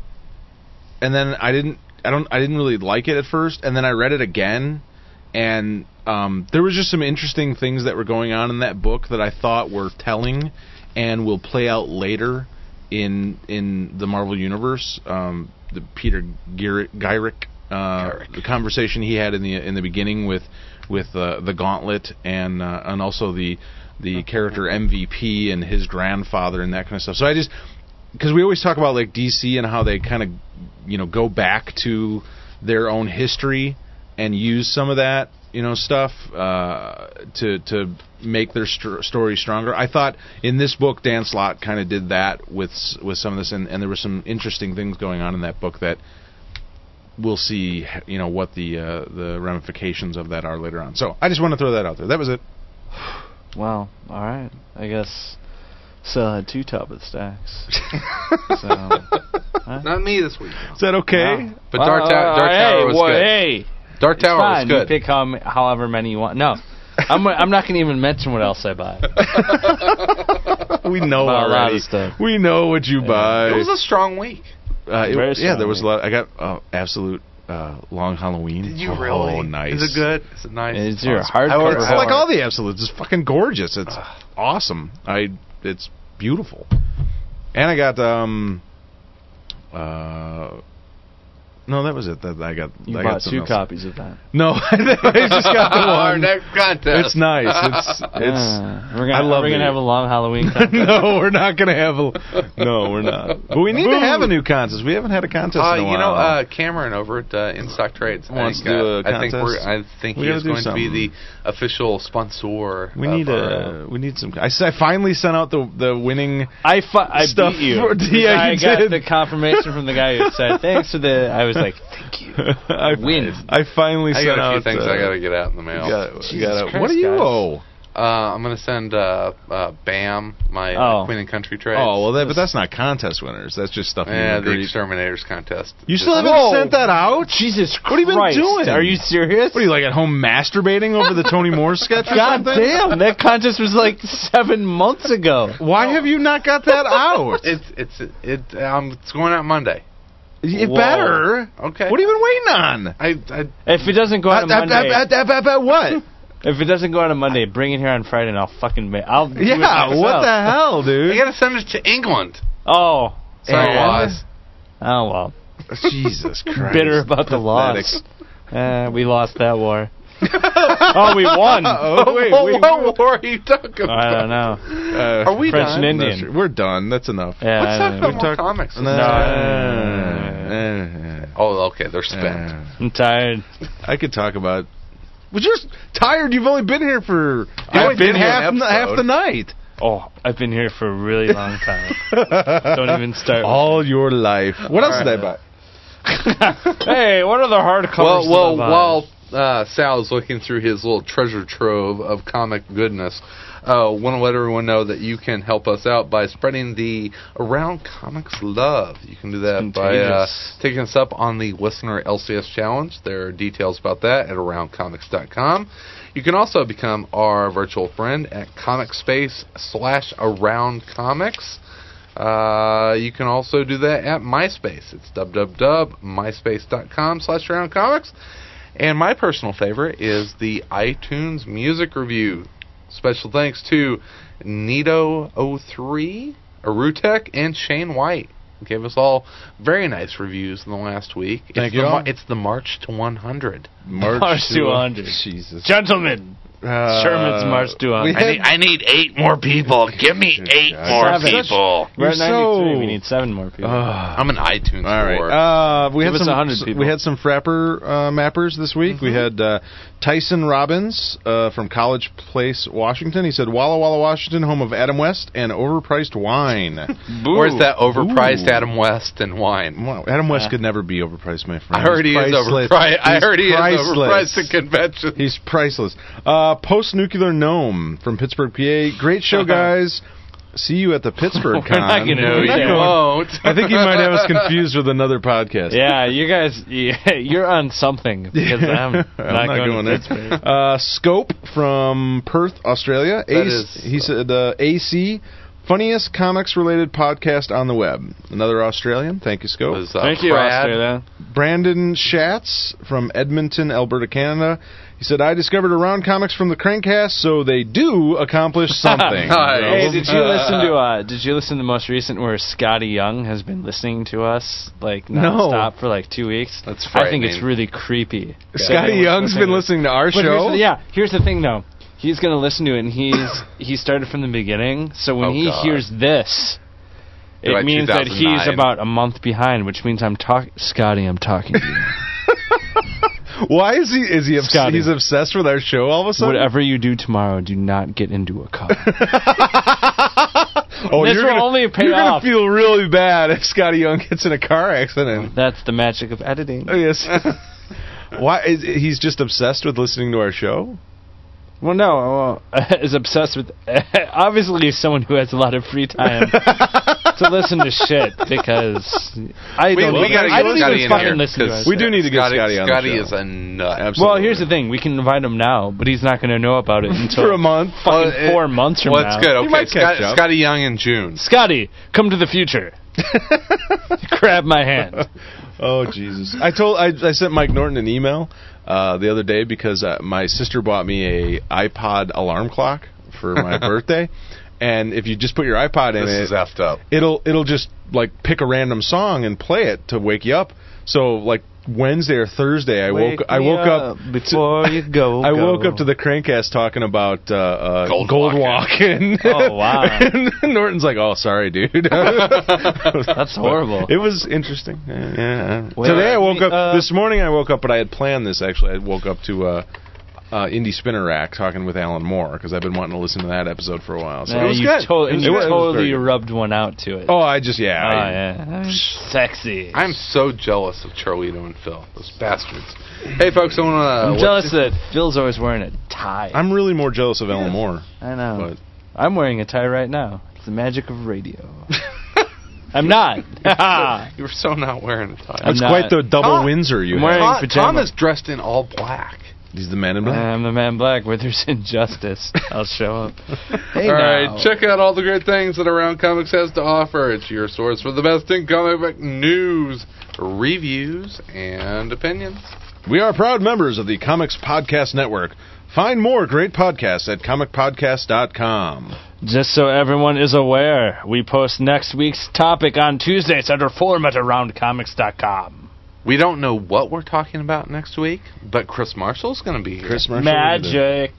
and then I didn't. I don't. I didn't really like it at first, and then I read it again, and um, there was just some interesting things that were going on in that book that I thought were telling, and will play out later in in the Marvel Universe. Um, the Peter Gyrick, Gyrick uh, the conversation he had in the in the beginning with with uh, the Gauntlet, and uh, and also the the character M V P and his grandfather and that kind of stuff. So I just, because we always talk about like D C and how they kind of, you know, go back to their own history and use some of that, you know, stuff uh, to to make their st- story stronger. I thought in this book Dan Slott kind of did that with with some of this, and, and there were some interesting things going on in that book that we'll see, you know, what the uh, the ramifications of that are later on. So I just want to throw that out there. That was it. Well, all right. I guess Sal had two top of the stacks. so, huh? Not me this week. Is that okay? Wow. But Dark, Well, Ta- uh, Dark hey, Tower was well, good. Hey, Dark it's Tower fine. was good. You pick how, however many you want. No, I'm I'm not going to even mention what else I buy. We know About a lot already. of stuff. We know what you buy. It was a strong week. Uh, it- Very yeah, there strong was a lot. I got uh, absolute uh, Long Halloween. Did you oh, really? Oh, nice. Is it good? Is it nice? It's your It's hardcore. It's like all the Absolutes. It's fucking gorgeous. It's awesome. I. It's beautiful. And I got um. Uh. No, that was it. That I got. You I bought got two else. copies of that. No, I just got the Our one. next contest. It's nice. It's it's. Uh, we're gonna, I love we're it. gonna have a long Halloween contest. No, we're not gonna have a. No, we're not. But we need to have a new contest. We haven't had a contest Uh, in a while. you know, uh, Cameron over at uh, In Stock Trades Wants I to think, do uh, a I think contest? we're. I think We he gotta is do going to be something. the official sponsor. we of need our, a. We need some. I, s- I finally sent out the the winning. I fu- I Stuff beat you. for- yeah, I you got did. the confirmation from the guy who said thanks for the. I was like, thank you. I Win. I finally I sent got a few out. things uh, I got to get out in the mail. Got, Jesus got Christ, what do you guys. owe? Uh, I'm going to send uh, uh, Bam, my Oh. uh, Queen and Country Trades. Oh well, that, but that's not contest winners. That's just stuff. Yeah, you the agreed. Exterminators contest. You still Just- haven't Whoa. sent that out? Jesus Christ! What have you been doing? Are you serious? What are you like at home masturbating over the Tony Moore sketch or God something? damn! That contest was like seven months ago. Why have you not got that out? It's it's it. Um, it's going out Monday. You Whoa. better. Okay. What have you been waiting on? I, I If it doesn't go out on At- at- Monday, at- at- at- at what? if it doesn't go out on Monday, bring it here on Friday, and I'll fucking ma- I'll. do it Yeah, myself. what the hell, I dude? got to send it to England. Oh. So it was. Oh well. Jesus Christ. Bitter about the loss. Uh, we lost that war. Oh, we won. Oh, wait, what, wait, what wait. war are you talking about? I don't know. Uh, Are we French done? and Not Indian. sure. We're done. That's enough. Yeah, Let's I talk don't about know. more talk- comics. No. No. Uh, Oh, okay. They're spent. uh, I'm tired. I could talk about. But you're tired. You've only been here for I've been here half, an the- half episode. the night. Oh, I've been here for a really long time. Don't even start. All your life. What else All did I right. buy? Hey, what are the hardcovers? Well, well, that I buy? while uh, Sal's looking through his little treasure trove of comic goodness, uh, want to let everyone know that you can help us out by spreading the Around Comics love. You can do that by uh, contagious. taking us up on the Listener L C S Challenge. There are details about that at around comics dot com. You can also become our virtual friend at ComicSpace slash Around Comics. Uh, you can also do that at MySpace. It's www.myspace.com slash Around Comics. And my personal favorite is the iTunes Music Review. Special thanks to Nito oh three, Arutek, and Shane White. Gave us all very nice reviews in the last week. Thank it's you the, all. Mar- It's the March to one hundred. March, March to one hundred. Jesus. Gentlemen, Uh, Sherman's March to one we hundred. had- I need eight more people. Give me eight God. more Seven. people. We're You're at ninety-three. so- We need seven more people. Uh, I'm an iTunes all right. whore. Uh, we Give had us some. one hundred people. We had some Frapper uh, mappers this week. Mm-hmm. We had uh, Tyson Robbins uh, from College Place, Washington. He said, "Walla Walla, Washington, home of Adam West and overpriced wine." Where's that overpriced Ooh. Adam West and wine? Wow, Adam West Yeah. could never be overpriced, my friend. I heard he He's is priceless. overpriced. I He's heard he is priceless. overpriced at convention. He's priceless. Uh, Post Nuclear Gnome from Pittsburgh, P A. Great show, guys. See you at the Pittsburgh We're Con. not gonna No, do you that. won't. I think you might have us confused with another podcast. Yeah, you guys, yeah, you're on something because I'm, not I'm not going, going to there. Pittsburgh. Uh, Scope from Perth, Australia. That Ace, is- he said uh, A C, funniest comics related podcast on the web. Another Australian. Thank you, Scope. Was, uh, Thank you, Brad. Australia. Brandon Schatz from Edmonton, Alberta, Canada. He said, I discovered Around Comics from the Crankcast, so they do accomplish something. Nice. Hey, So- did you listen to uh did you listen to the most recent where Scotty Young has been listening to us like No. nonstop for like two weeks? That's I think it's frightening. really creepy. Scotty Young's been listening to our But here's show. the, yeah, here's the thing though. He's going to listen to it and he's he started from the beginning, so when Oh, he God. hears this it Like means that he's two thousand nine. about a month behind, which means I'm talking Scotty, I'm talking to you. Why is he? Is he? Obs- Scotty. he's obsessed with our show all of a sudden. Whatever you do tomorrow, do not get into a car. Oh, This you're will gonna, only pay you're off. gonna feel really bad if Scotty Young gets in a car accident. That's the magic of editing. Oh yes. Why is he's just obsessed with listening to our show? Well, no, uh, is obsessed with. Obviously, he's someone who has a lot of free time to listen to shit because I We, don't. we gotta I get don't Scotty even in fucking here. listen to 'cause us. We do need to get Scotty, Scotty on the Scotty show. is a nut. Absolutely. Well, here's the thing: we can invite him now, but he's not going to know about it until For a month. fucking Well, it- four months from Well, now. it's good. You Okay, might catch Scott, up. Scotty Young in June. Scotty, come to the future. Grab my hand. Oh, Jesus. I told I, I sent Mike Norton an email uh, the other day because uh, my sister bought me a iPod alarm clock for my birthday. And if you just put your iPod in this it, is effed up. it'll it'll just like pick a random song and play it to wake you up. So like Wednesday or Thursday, I Wake woke I me woke up, up before to, you go. I go. woke up to the Crankcast talking about uh, uh, Gold Gold Walk. Walk, and, Oh, wow. and Norton's like, "Oh, sorry, dude." That's horrible. It was interesting. Yeah, yeah. Well, Today I woke we, up. uh, this morning I woke up, but I had planned this actually. I woke up to uh, uh, Indie Spinner Rack talking with Alan Moore because I've been wanting to listen to that episode for a while. So Yeah, it was you good. to- It was you good. It was totally very good. rubbed one out to it. Oh, I just yeah. Oh, I- yeah. Sexy. I'm so jealous of Charlito and Phil, those bastards. Hey, folks, I want I'm to. jealous that Phil's always wearing a tie. I'm really more jealous of Alan Moore. I know. But I'm wearing a tie right now. It's the magic of radio. I'm not. You were so not wearing a tie. I'm That's not. quite the double Tom- Windsor you I'm have. wearing Tom, pajama. Tom is dressed in all black. He's the man in black. I'm the man in black. Where there's injustice, I'll show up. Hey, all now. right, check out all the great things that Around Comics has to offer. It's your source for the best in comic book news, reviews, and opinions. We are proud members of the Comics Podcast Network. Find more great podcasts at comic podcast dot com. Just so everyone is aware, we post next week's topic on Tuesdays under forum at around comics dot com. We don't know what we're talking about next week, but Chris Marshall's going to be here. Chris Marshall. Magic.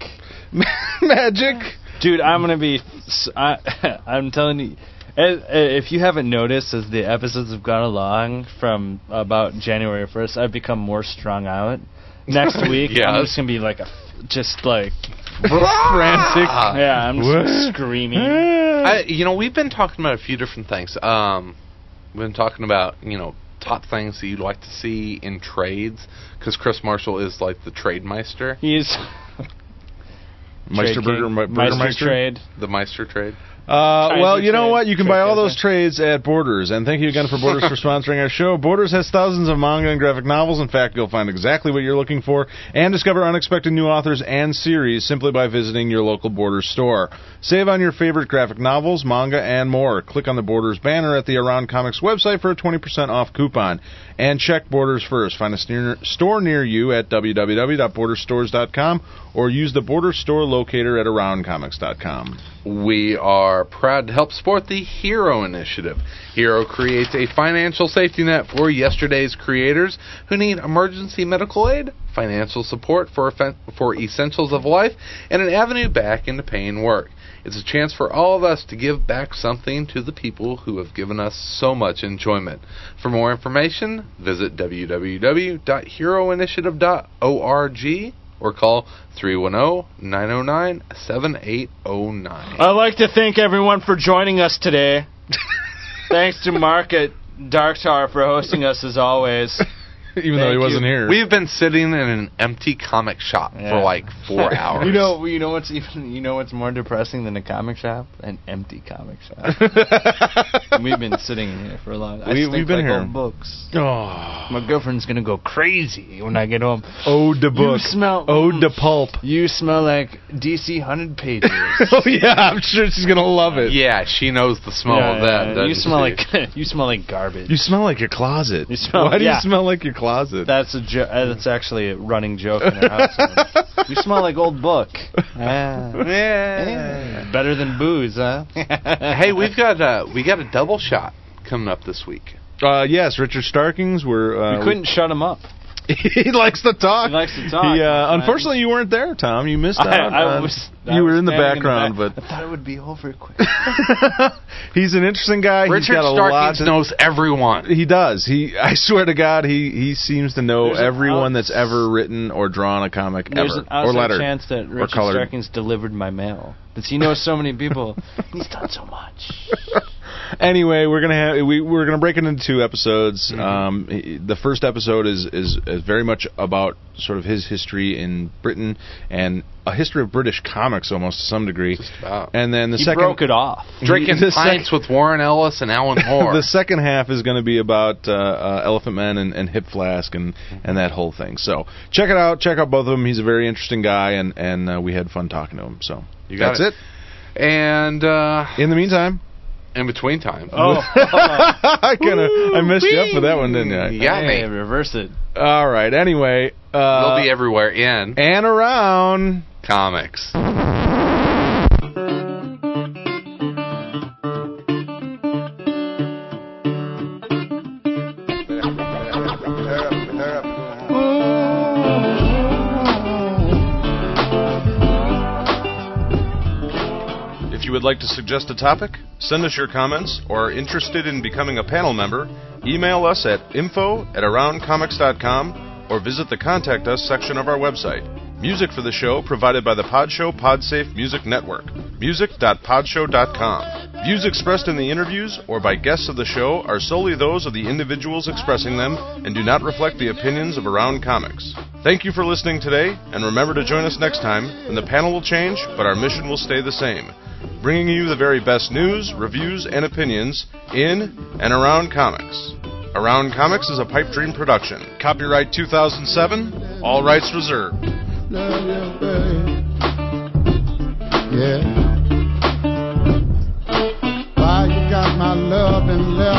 Magic. Dude, I'm going to be... s- I, I'm telling you... as- If you haven't noticed, as the episodes have gone along from about January first, I've become more strung out. Next week, Yes. I'm just going to be like a... Just like... Frantic. Yeah, I'm just screaming. I, you know, we've been talking about a few different things. Um, we've been talking about, you know, top things that you'd like to see in trades, because Chris Marshall is like the trade meister, He's... Meister Trade Burger, King. Burger Meister Meister? Trade. the Meister trade. Uh, Kaiser well, you know trade, what? You can trade buy all Kaiser. those trades at Borders. And thank you again for Borders for sponsoring our show. Borders has thousands of manga and graphic novels. In fact, you'll find exactly what you're looking for and discover unexpected new authors and series simply by visiting your local Borders store. Save on your favorite graphic novels, manga, and more. Click on the Borders banner at the Around Comics website for a twenty percent off coupon. And check Borders first. Find a steer- store near you at w w w dot borders stores dot com or use the Borders store locator at around comics dot com. We are proud to help support the HERO initiative. HERO creates a financial safety net for yesterday's creators who need emergency medical aid, financial support for effen- for essentials of life, and an avenue back into paying work. It's a chance for all of us to give back something to the people who have given us so much enjoyment. For more information, visit w w w dot hero initiative dot org or call three one zero, nine zero nine, seven eight zero nine. I'd like to thank everyone for joining us today. Thanks to Mark at Dark Tower for hosting us as always. Even though he Thank wasn't you. here. We've been sitting in an empty comic shop Yeah. for like four hours. You know, you know what's even, you know what's more depressing than a comic shop? An empty comic shop. And we've been sitting in here for a long. I We- stink we've been like here. old books. Oh. My girlfriend's gonna go crazy when I get home. Ode to book. You smell. Ode to pulp. You smell like D C hundred pages. Oh yeah, I'm sure she's gonna love it. Yeah, she knows the smell Yeah, of that. yeah, doesn't you smell she? like you smell like garbage. You smell like your closet. You smell- Why do yeah. you smell like your closet? That's a jo- uh, that's actually a running joke in our household. You smell like old book. Ah. Yeah. Better than booze, huh? Hey, we've got uh, we got a double shot coming up this week. Uh, yes, Richard Starkings. We're uh, We couldn't shut him up. he likes to talk. He likes to talk. He, uh, unfortunately, you weren't there, Tom. You missed out. I, I on- was. I you was were in the standing background, back. but I thought it would be over quick. he's an interesting guy. He's Richard got a lot Starkings to- knows everyone. He does. He, I swear to God, he, he seems to know There's an everyone out- that's ever written or drawn a comic There's ever, an outside or letter, chance that or Richard colored. Starkings delivered my mail. Because he knows so many people. He's done so much. Anyway, we're gonna have we we're gonna break it into two episodes. Mm-hmm. Um, he- the first episode is, is is very much about sort of his history in Britain and a history of British comics, almost to some degree. Just about. And then the He second broke it off. Drinking the sec- pints with Warren Ellis and Alan Moore. the second half is going to be about uh, uh, Elephant Man and, and Hip Flask and, and that whole thing. So check it out. Check out both of them. He's a very interesting guy, and and uh, we had fun talking to him. So You got that's it. And uh, In the meantime, In between time. Oh. I kind of I messed you up for that one, didn't I? You got Hey, me. reverse it. All right. Anyway, uh, We'll be everywhere in and around comics. If you would like to suggest a topic, send us your comments, or are interested in becoming a panel member, email us at info at around comics dot com or visit the Contact Us section of our website. Music for the show provided by the Podshow Podsafe Music Network. music dot podshow dot com. Views expressed in the interviews or by guests of the show are solely those of the individuals expressing them and do not reflect the opinions of Around Comics. Thank you for listening today, and remember to join us next time, when the panel will change, but our mission will stay the same. Bringing you the very best news, reviews, and opinions in and around comics. Around Comics is a Pipe Dream production. Copyright two thousand seven, all rights reserved. Yeah. Why you got my love and love?